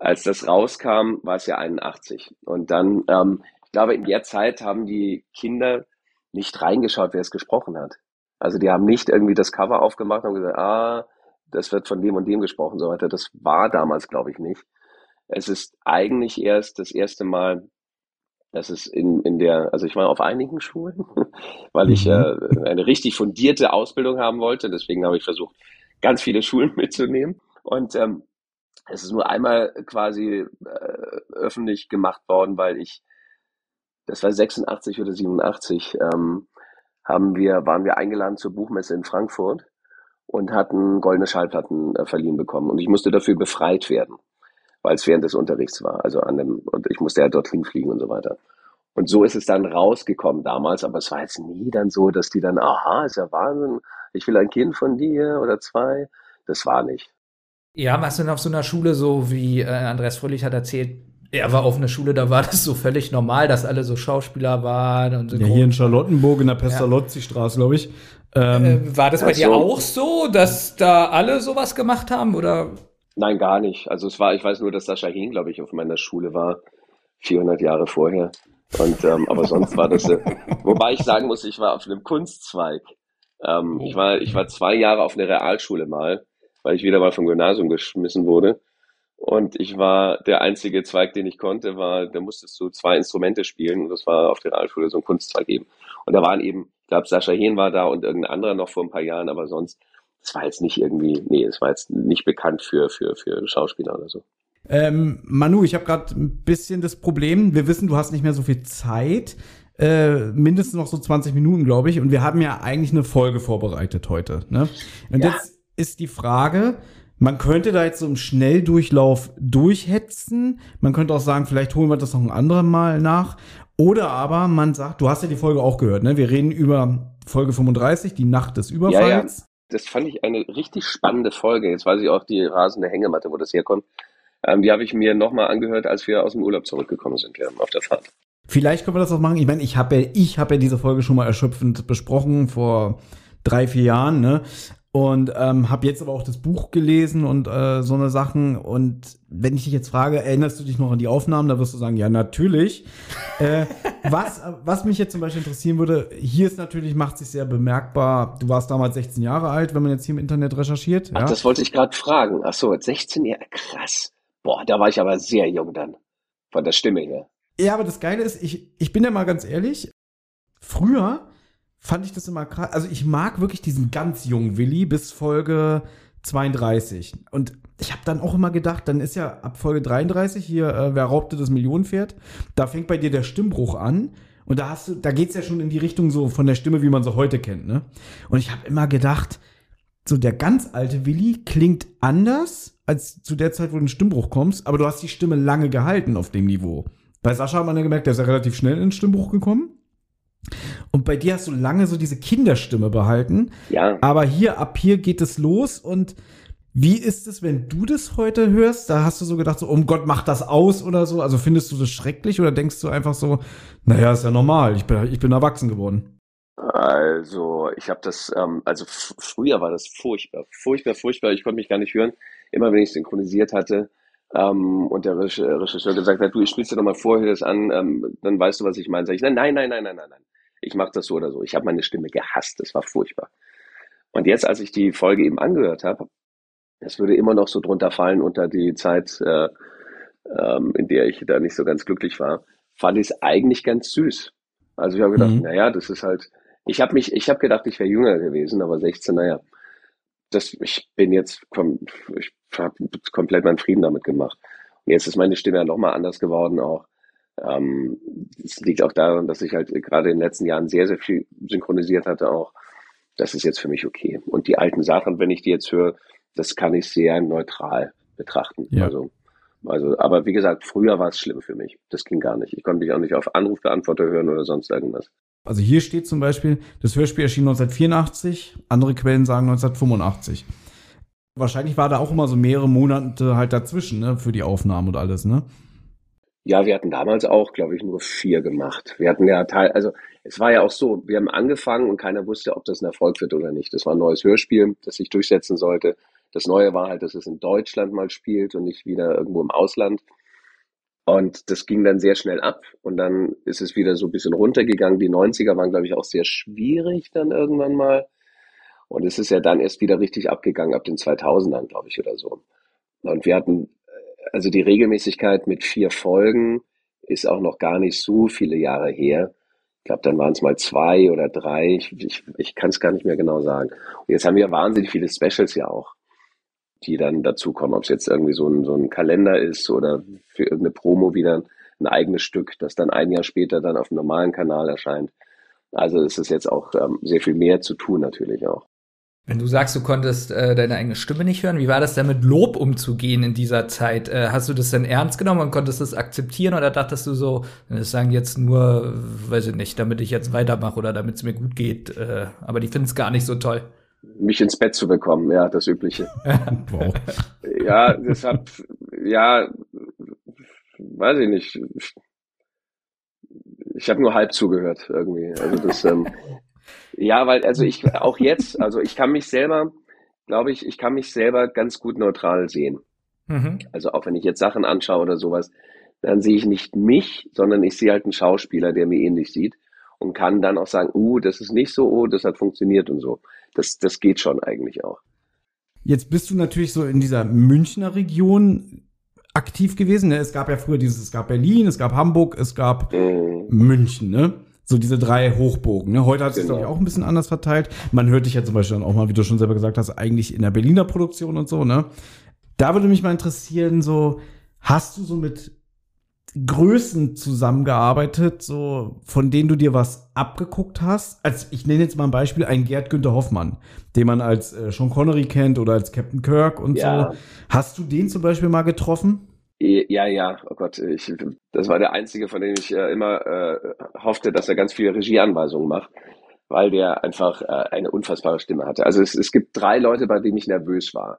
Als das rauskam, war es ja 81. Und dann, ich glaube, in der Zeit haben die Kinder nicht reingeschaut, wer es gesprochen hat. Also die haben nicht irgendwie das Cover aufgemacht und gesagt, das wird von dem und dem gesprochen, so weiter. Das war damals, glaube ich, nicht. Es ist eigentlich erst das erste Mal, dass es also ich war auf einigen Schulen, weil ich eine richtig fundierte Ausbildung haben wollte. Deswegen habe ich versucht, ganz viele Schulen mitzunehmen. Und es ist nur einmal quasi öffentlich gemacht worden, weil das war 86 oder 87, waren wir eingeladen zur Buchmesse in Frankfurt und hatten goldene Schallplatten verliehen bekommen. Und ich musste dafür befreit werden, weil es während des Unterrichts war. Und ich musste ja dorthin fliegen und so weiter. Und so ist es dann rausgekommen damals, aber es war jetzt nie dann so, dass die dann, aha, ist ja Wahnsinn, ich will ein Kind von dir oder 2. Das war nicht. Ja, warst du denn auf so einer Schule, so wie Andreas Fröhlich hat erzählt, er war auf einer Schule, da war das so völlig normal, dass alle so Schauspieler waren und so. Ja, hier in Charlottenburg in der Pestalozzi-Straße, glaube ich. War das bei dir auch so, dass da alle sowas gemacht haben, oder? Nein, gar nicht. Also ich weiß nur, dass Sascha Hehn, glaube ich, auf meiner Schule war, 400 Jahre vorher. Und aber sonst war das, wobei ich sagen muss, ich war auf einem Kunstzweig. Ich war 2 Jahre auf einer Realschule mal, weil ich wieder mal vom Gymnasium geschmissen wurde. Und ich war der einzige Zweig, den ich konnte, da musstest du 2 Instrumente spielen und das war auf der Realschule so ein Kunstzweig eben. Und da waren eben, ich glaube, Sascha Hehn war da und irgendein anderer noch vor ein paar Jahren, aber sonst, es war jetzt nicht bekannt für Schauspieler oder so. Manu, ich habe gerade ein bisschen das Problem, wir wissen, du hast nicht mehr so viel Zeit, mindestens noch so 20 Minuten, glaube ich, und wir haben ja eigentlich eine Folge vorbereitet heute, ne? Und jetzt ist die Frage, man könnte da jetzt so im Schnelldurchlauf durchhetzen. Man könnte auch sagen, vielleicht holen wir das noch ein anderes Mal nach. Oder aber man sagt, du hast ja die Folge auch gehört, ne? Wir reden über Folge 35, die Nacht des Überfalls. Ja. Das fand ich eine richtig spannende Folge. Jetzt weiß ich auch die rasende Hängematte, wo das herkommt. Die habe ich mir nochmal angehört, als wir aus dem Urlaub zurückgekommen sind, auf der Fahrt. Vielleicht können wir das auch machen. Ich meine, ich habe ja diese Folge schon mal erschöpfend besprochen vor 3-4 Jahren, ne? Und habe jetzt aber auch das Buch gelesen und so eine Sachen. Und wenn ich dich jetzt frage, erinnerst du dich noch an die Aufnahmen? Da wirst du sagen, ja, natürlich. Was mich jetzt zum Beispiel interessieren würde, hier ist natürlich, macht sich sehr bemerkbar, du warst damals 16 Jahre alt, wenn man jetzt hier im Internet recherchiert. Ja? Ach, das wollte ich gerade fragen. Ach so, 16 Jahre, krass. Boah, da war ich aber sehr jung dann, von der Stimme her. Ja, aber das Geile ist, ich bin ja mal ganz ehrlich, früher fand ich das immer krass. Also ich mag wirklich diesen ganz jungen Willi bis Folge 32. Und ich habe dann auch immer gedacht, dann ist ja ab Folge 33 hier, wer raubte das Millionenpferd, da fängt bei dir der Stimmbruch an. Und da geht's ja schon in die Richtung so von der Stimme, wie man sie heute kennt, ne? Und ich habe immer gedacht, so der ganz alte Willi klingt anders als zu der Zeit, wo du in den Stimmbruch kommst, aber du hast die Stimme lange gehalten auf dem Niveau. Bei Sascha hat man ja gemerkt, der ist ja relativ schnell in den Stimmbruch gekommen. Und bei dir hast du lange so diese Kinderstimme behalten. Ja. Aber ab hier geht es los. Und wie ist es, wenn du das heute hörst? Da hast du so gedacht, so, um Gott, mach das aus oder so. Also findest du das schrecklich oder denkst du einfach so, naja, ist ja normal, ich bin erwachsen geworden? Also, ich habe das, früher war das furchtbar. Furchtbar. Ich konnte mich gar nicht hören. Immer wenn ich synchronisiert hatte, und der Regisseur gesagt hat, du, ich spiel's dir doch mal vor, hör das an, dann weißt du, was ich meine. Sag ich, nein. Ich mache das so oder so. Ich habe meine Stimme gehasst, das war furchtbar. Und jetzt, als ich die Folge eben angehört habe, das würde immer noch so drunter fallen unter die Zeit, in der ich da nicht so ganz glücklich war, fand ich es eigentlich ganz süß. Also ich habe gedacht, naja, das ist halt, ich habe gedacht, ich wäre jünger gewesen, aber 16, naja. Ich habe komplett meinen Frieden damit gemacht. Und jetzt ist meine Stimme ja nochmal anders geworden auch. Es liegt auch daran, dass ich halt gerade in den letzten Jahren sehr, sehr viel synchronisiert hatte auch. Das ist jetzt für mich okay. Und die alten Sachen, wenn ich die jetzt höre, das kann ich sehr neutral betrachten. Ja. Also, aber wie gesagt, früher war es schlimm für mich. Das ging gar nicht. Ich konnte mich auch nicht auf Anrufbeantworter hören oder sonst irgendwas. Also hier steht zum Beispiel, das Hörspiel erschien 1984, andere Quellen sagen 1985. Wahrscheinlich war da auch immer so mehrere Monate halt dazwischen, ne, für die Aufnahmen und alles, ne? Ja, wir hatten damals auch, glaube ich, nur 4 gemacht. Wir hatten ja also es war ja auch so, wir haben angefangen und keiner wusste, ob das ein Erfolg wird oder nicht. Das war ein neues Hörspiel, das sich durchsetzen sollte. Das Neue war halt, dass es in Deutschland mal spielt und nicht wieder irgendwo im Ausland. Und das ging dann sehr schnell ab und dann ist es wieder so ein bisschen runtergegangen. Die 90er waren, glaube ich, auch sehr schwierig dann irgendwann mal. Und es ist ja dann erst wieder richtig abgegangen ab den 2000ern, glaube ich, oder so. Und wir hatten, also die Regelmäßigkeit mit 4 Folgen ist auch noch gar nicht so viele Jahre her. Ich glaube, dann waren es mal 2 oder 3. Ich kann es gar nicht mehr genau sagen. Und jetzt haben wir wahnsinnig viele Specials ja auch, die dann dazukommen. Ob es jetzt irgendwie so ein Kalender ist oder für irgendeine Promo wieder ein eigenes Stück, das dann ein Jahr später dann auf dem normalen Kanal erscheint. Also es ist jetzt auch sehr viel mehr zu tun natürlich auch. Wenn du sagst, du konntest deine eigene Stimme nicht hören, wie war das denn mit Lob umzugehen in dieser Zeit? Hast du das denn ernst genommen und konntest das akzeptieren oder dachtest du so, das sagen jetzt nur, weiß ich nicht, damit ich jetzt weitermache oder damit es mir gut geht, aber die finden es gar nicht so toll? Mich ins Bett zu bekommen, ja, das Übliche. Wow. Ja, deshalb, ja, weiß ich nicht. Ich habe nur halb zugehört irgendwie. Also das, ja, weil, also ich auch jetzt, also ich kann mich selber, glaube ich kann mich selber ganz gut neutral sehen. Mhm. Also auch wenn ich jetzt Sachen anschaue oder sowas, dann sehe ich nicht mich, sondern ich sehe halt einen Schauspieler, der mir ähnlich sieht und kann dann auch sagen, das ist nicht so, das hat funktioniert und so. Das geht schon eigentlich auch. Jetzt bist du natürlich so in dieser Münchner Region aktiv gewesen. Ne? Es gab ja früher es gab Berlin, es gab Hamburg, es gab München, ne? So diese 3 Hochburgen. Ne? Heute hat es sich, glaube ich, auch ein bisschen anders verteilt. Man hört dich ja zum Beispiel dann auch mal, wie du schon selber gesagt hast, eigentlich in der Berliner Produktion und so, ne? Da würde mich mal interessieren, so, hast du so mit Größen zusammengearbeitet, so, von denen du dir was abgeguckt hast? Also ich nenne jetzt mal ein Beispiel, einen Gerd Günther Hoffmann, den man als Sean Connery kennt oder als Captain Kirk und Ja. so. Hast du den zum Beispiel mal getroffen? Ja, oh Gott, das war der einzige, von dem ich immer hoffte, dass er ganz viele Regieanweisungen macht, weil der einfach eine unfassbare Stimme hatte. Also es gibt 3 Leute, bei denen ich nervös war.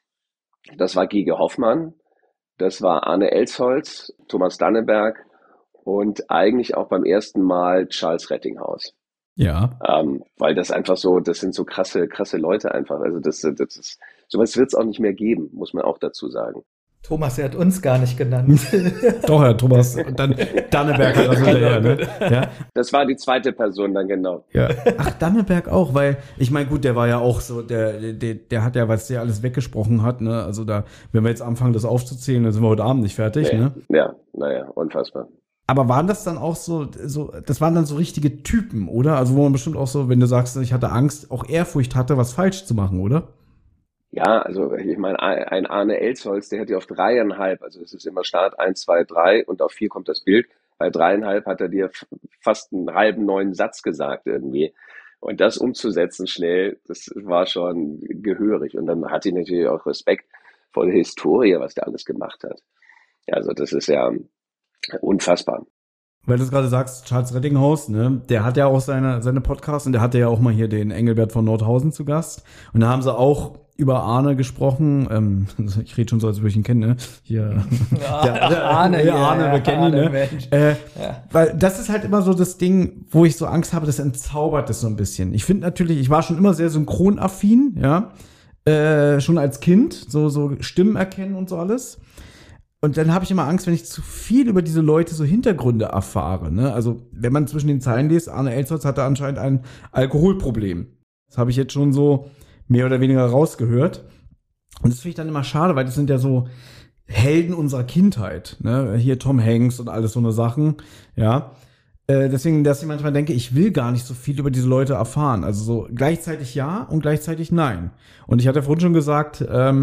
Das war Gege Hoffmann, das war Arne Elsholz, Thomas Danneberg und eigentlich auch beim ersten Mal Charles Rettinghaus. Ja. Weil das einfach so, das sind so krasse Leute einfach. Also das ist, sowas wird es auch nicht mehr geben, muss man auch dazu sagen. Thomas, er hat uns gar nicht genannt. Doch, Herr Thomas. Und dann Danneberg hat das hinterher, ne? Ja. Das war die zweite Person dann, genau. Ja. Ach, Danneberg auch, weil, ich meine, gut, der war ja auch so, der hat ja, was der alles weggesprochen hat, ne? Also da, wenn wir jetzt anfangen, das aufzuzählen, dann sind wir heute Abend nicht fertig, ne? Ja, naja, unfassbar. Aber waren das dann auch so, das waren dann so richtige Typen, oder? Also wo man bestimmt auch so, wenn du sagst, ich hatte Angst, auch Ehrfurcht hatte, was falsch zu machen, oder? Ja, also ich meine, ein Arne Elsholz, der hat ja auf 3,5, also es ist immer Start 1, 2, 3 und auf 4 kommt das Bild. Bei 3,5 hat er dir fast einen halben neuen Satz gesagt irgendwie. Und das umzusetzen schnell, das war schon gehörig. Und dann hatte ich natürlich auch Respekt vor der Historie, was der alles gemacht hat. Also das ist ja unfassbar. Weil du es gerade sagst, Charles Rettinghaus, ne, der hat ja auch seine Podcasts und der hatte ja auch mal hier den Engelbert von Nordhausen zu Gast. Und da haben sie auch über Arne gesprochen. Ich rede schon so, als würde ich ihn kennen, ne? Hier. Arne, wir kennen ihn, ne? Mensch. Weil das ist halt immer so das Ding, wo ich so Angst habe, das entzaubert das so ein bisschen. Ich finde natürlich, ich war schon immer sehr synchronaffin, ja. Schon als Kind, so Stimmen erkennen und so alles. Und dann habe ich immer Angst, wenn ich zu viel über diese Leute so Hintergründe erfahre. Ne? Also wenn man zwischen den Zeilen liest, Arne Elsholz hatte anscheinend ein Alkoholproblem. Das habe ich jetzt schon so mehr oder weniger rausgehört. Und das finde ich dann immer schade, weil das sind ja so Helden unserer Kindheit. Ne? Hier Tom Hanks und alles so eine Sachen. Ja. Deswegen, dass ich manchmal denke, ich will gar nicht so viel über diese Leute erfahren. Also so gleichzeitig ja und gleichzeitig nein. Und ich hatte vorhin schon gesagt,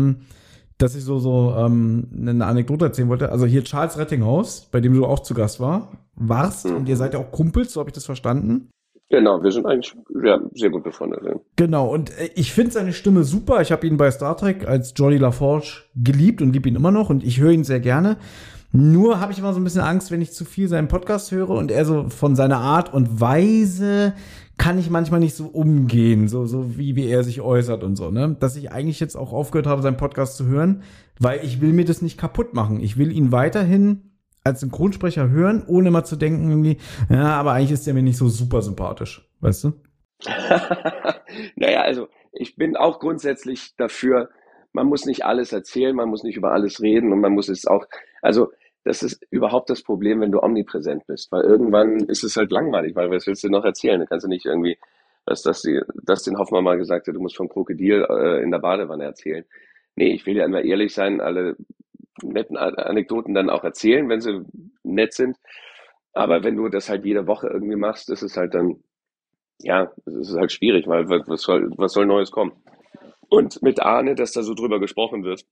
dass ich so eine Anekdote erzählen wollte. Also hier Charles Rettinghaus, bei dem du auch zu Gast warst und ihr seid ja auch Kumpels, so habe ich das verstanden. Genau, wir sind eigentlich sehr gut befreundet. Ja. Genau, und ich finde seine Stimme super. Ich habe ihn bei Star Trek als Geordi LaForge geliebt und liebe ihn immer noch und ich höre ihn sehr gerne. Nur habe ich immer so ein bisschen Angst, wenn ich zu viel seinen Podcast höre und er so von seiner Art und Weise kann ich manchmal nicht so umgehen, so wie er sich äußert und so, ne? Dass ich eigentlich jetzt auch aufgehört habe, seinen Podcast zu hören, weil ich will mir das nicht kaputt machen. Ich will ihn weiterhin als Synchronsprecher hören, ohne mal zu denken irgendwie, ja, aber eigentlich ist der mir nicht so super sympathisch, weißt du? Naja, also ich bin auch grundsätzlich dafür, man muss nicht alles erzählen, man muss nicht über alles reden und man muss es auch, also das ist überhaupt das Problem, wenn du omnipräsent bist, weil irgendwann ist es halt langweilig, weil was willst du noch erzählen? Da kannst du nicht irgendwie, dass Dustin Hoffmann mal gesagt hat, du musst vom Krokodil in der Badewanne erzählen. Nee, ich will ja immer ehrlich sein, alle netten Anekdoten dann auch erzählen, wenn sie nett sind. Aber wenn du das halt jede Woche irgendwie machst, ist es halt dann, ja, es ist halt schwierig, weil was soll Neues kommen? Und mit Arne, dass da so drüber gesprochen wird,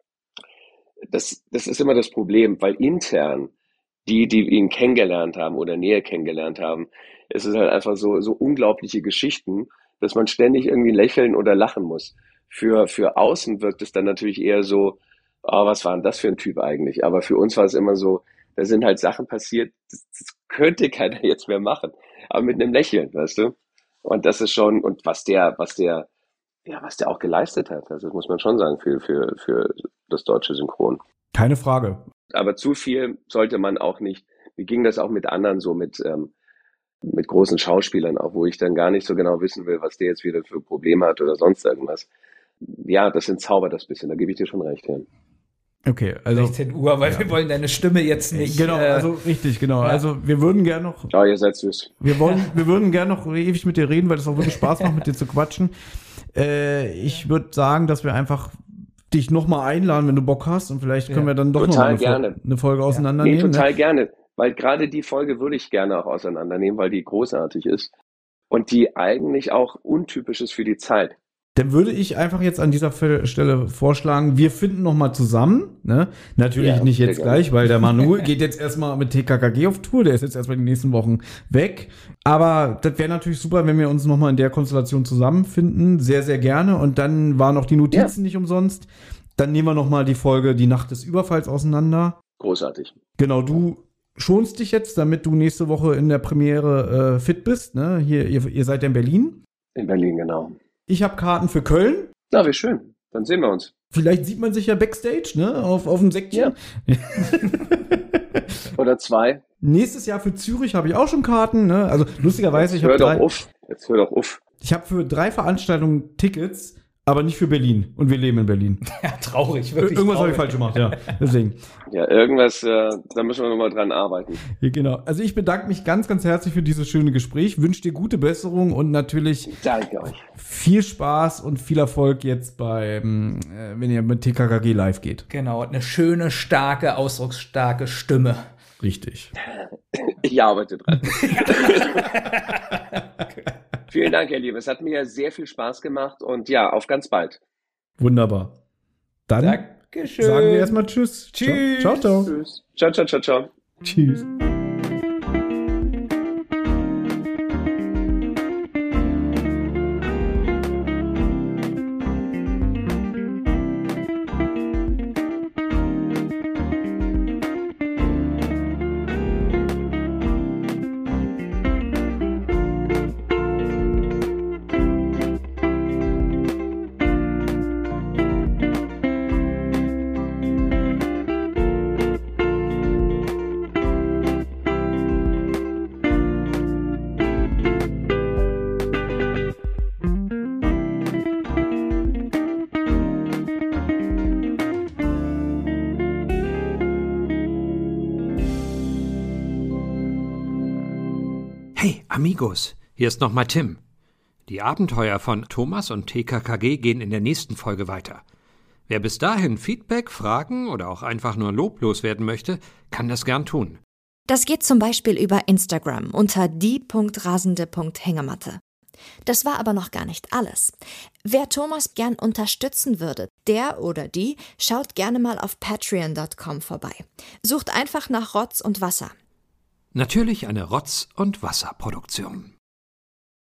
das ist immer das Problem, weil intern die ihn kennengelernt haben oder näher kennengelernt haben, es ist halt einfach so unglaubliche Geschichten, dass man ständig irgendwie lächeln oder lachen muss. Für außen wirkt es dann natürlich eher so, oh, was war denn das für ein Typ eigentlich? Aber für uns war es immer so, da sind halt Sachen passiert, das könnte keiner jetzt mehr machen. Aber mit einem Lächeln, weißt du? Und das ist schon, und was der auch geleistet hat, also das muss man schon sagen, für das deutsche Synchron. Keine Frage. Aber zu viel sollte man auch nicht. Mir ging das auch mit anderen so, mit großen Schauspielern auch, wo ich dann gar nicht so genau wissen will, was der jetzt wieder für Probleme hat oder sonst irgendwas. Ja, das entzaubert das bisschen, da gebe ich dir schon recht, ja. Okay, also 16 Uhr, weil wir wollen deine Stimme jetzt nicht. Genau, also richtig, genau. Ja. Also wir würden gerne noch. Ja, ihr seid süß. Wir würden gerne noch ewig mit dir reden, weil es auch wirklich Spaß macht, mit dir zu quatschen. Ich würde sagen, dass wir einfach dich nochmal einladen, wenn du Bock hast, und vielleicht können wir dann doch total noch eine Folge auseinandernehmen. Nee, total gerne, weil gerade die Folge würde ich gerne auch auseinandernehmen, weil die großartig ist und die eigentlich auch untypisch ist für die Zeit. Dann würde ich einfach jetzt an dieser Stelle vorschlagen, wir finden noch mal zusammen, ne? Natürlich nicht jetzt gleich, weil der Manu geht jetzt erstmal mit TKKG auf Tour, der ist jetzt erstmal die nächsten Wochen weg. Aber das wäre natürlich super, wenn wir uns noch mal in der Konstellation zusammenfinden, sehr, sehr gerne. Und dann waren auch die Notizen nicht umsonst. Dann nehmen wir noch mal die Folge Die Nacht des Überfalls auseinander. Großartig. Genau, du schonst dich jetzt, damit du nächste Woche in der Premiere fit bist, ne? Hier, ihr seid ja in Berlin. In Berlin, genau. Ich habe Karten für Köln. Na, wie schön. Dann sehen wir uns. Vielleicht sieht man sich ja Backstage, ne? Auf dem Säckchen. Ja. Oder 2. Nächstes Jahr für Zürich habe ich auch schon Karten, ne? Also lustigerweise, Jetzt hör doch auf. Ich habe für 3 Veranstaltungen Tickets, aber nicht für Berlin. Und wir leben in Berlin. Ja, traurig, wirklich. Irgendwas habe ich falsch gemacht, ja. Deswegen. Ja, irgendwas, da müssen wir nochmal dran arbeiten. Ja, genau. Also ich bedanke mich ganz, ganz herzlich für dieses schöne Gespräch. Wünsche dir gute Besserung und natürlich danke euch. Viel Spaß und viel Erfolg jetzt wenn ihr mit TKKG live geht. Genau, eine schöne, starke, ausdrucksstarke Stimme. Richtig. Ich arbeite dran. Vielen Dank, ihr Lieben. Es hat mir sehr viel Spaß gemacht und ja, auf ganz bald. Wunderbar. Dann Dankeschön. Sagen wir erstmal Tschüss. Tschüss. Ciao, ciao. Tschüss. Ciao, ciao, ciao, ciao. Tschüss. Hey, Amigos, hier ist nochmal Tim. Die Abenteuer von Thomas und TKKG gehen in der nächsten Folge weiter. Wer bis dahin Feedback, Fragen oder auch einfach nur Lob loswerden möchte, kann das gern tun. Das geht zum Beispiel über Instagram unter die.rasende.hängematte. Das war aber noch gar nicht alles. Wer Thomas gern unterstützen würde, der oder die schaut gerne mal auf patreon.com vorbei. Sucht einfach nach Rotz und Wasser. Natürlich eine Rotz- und Wasserproduktion.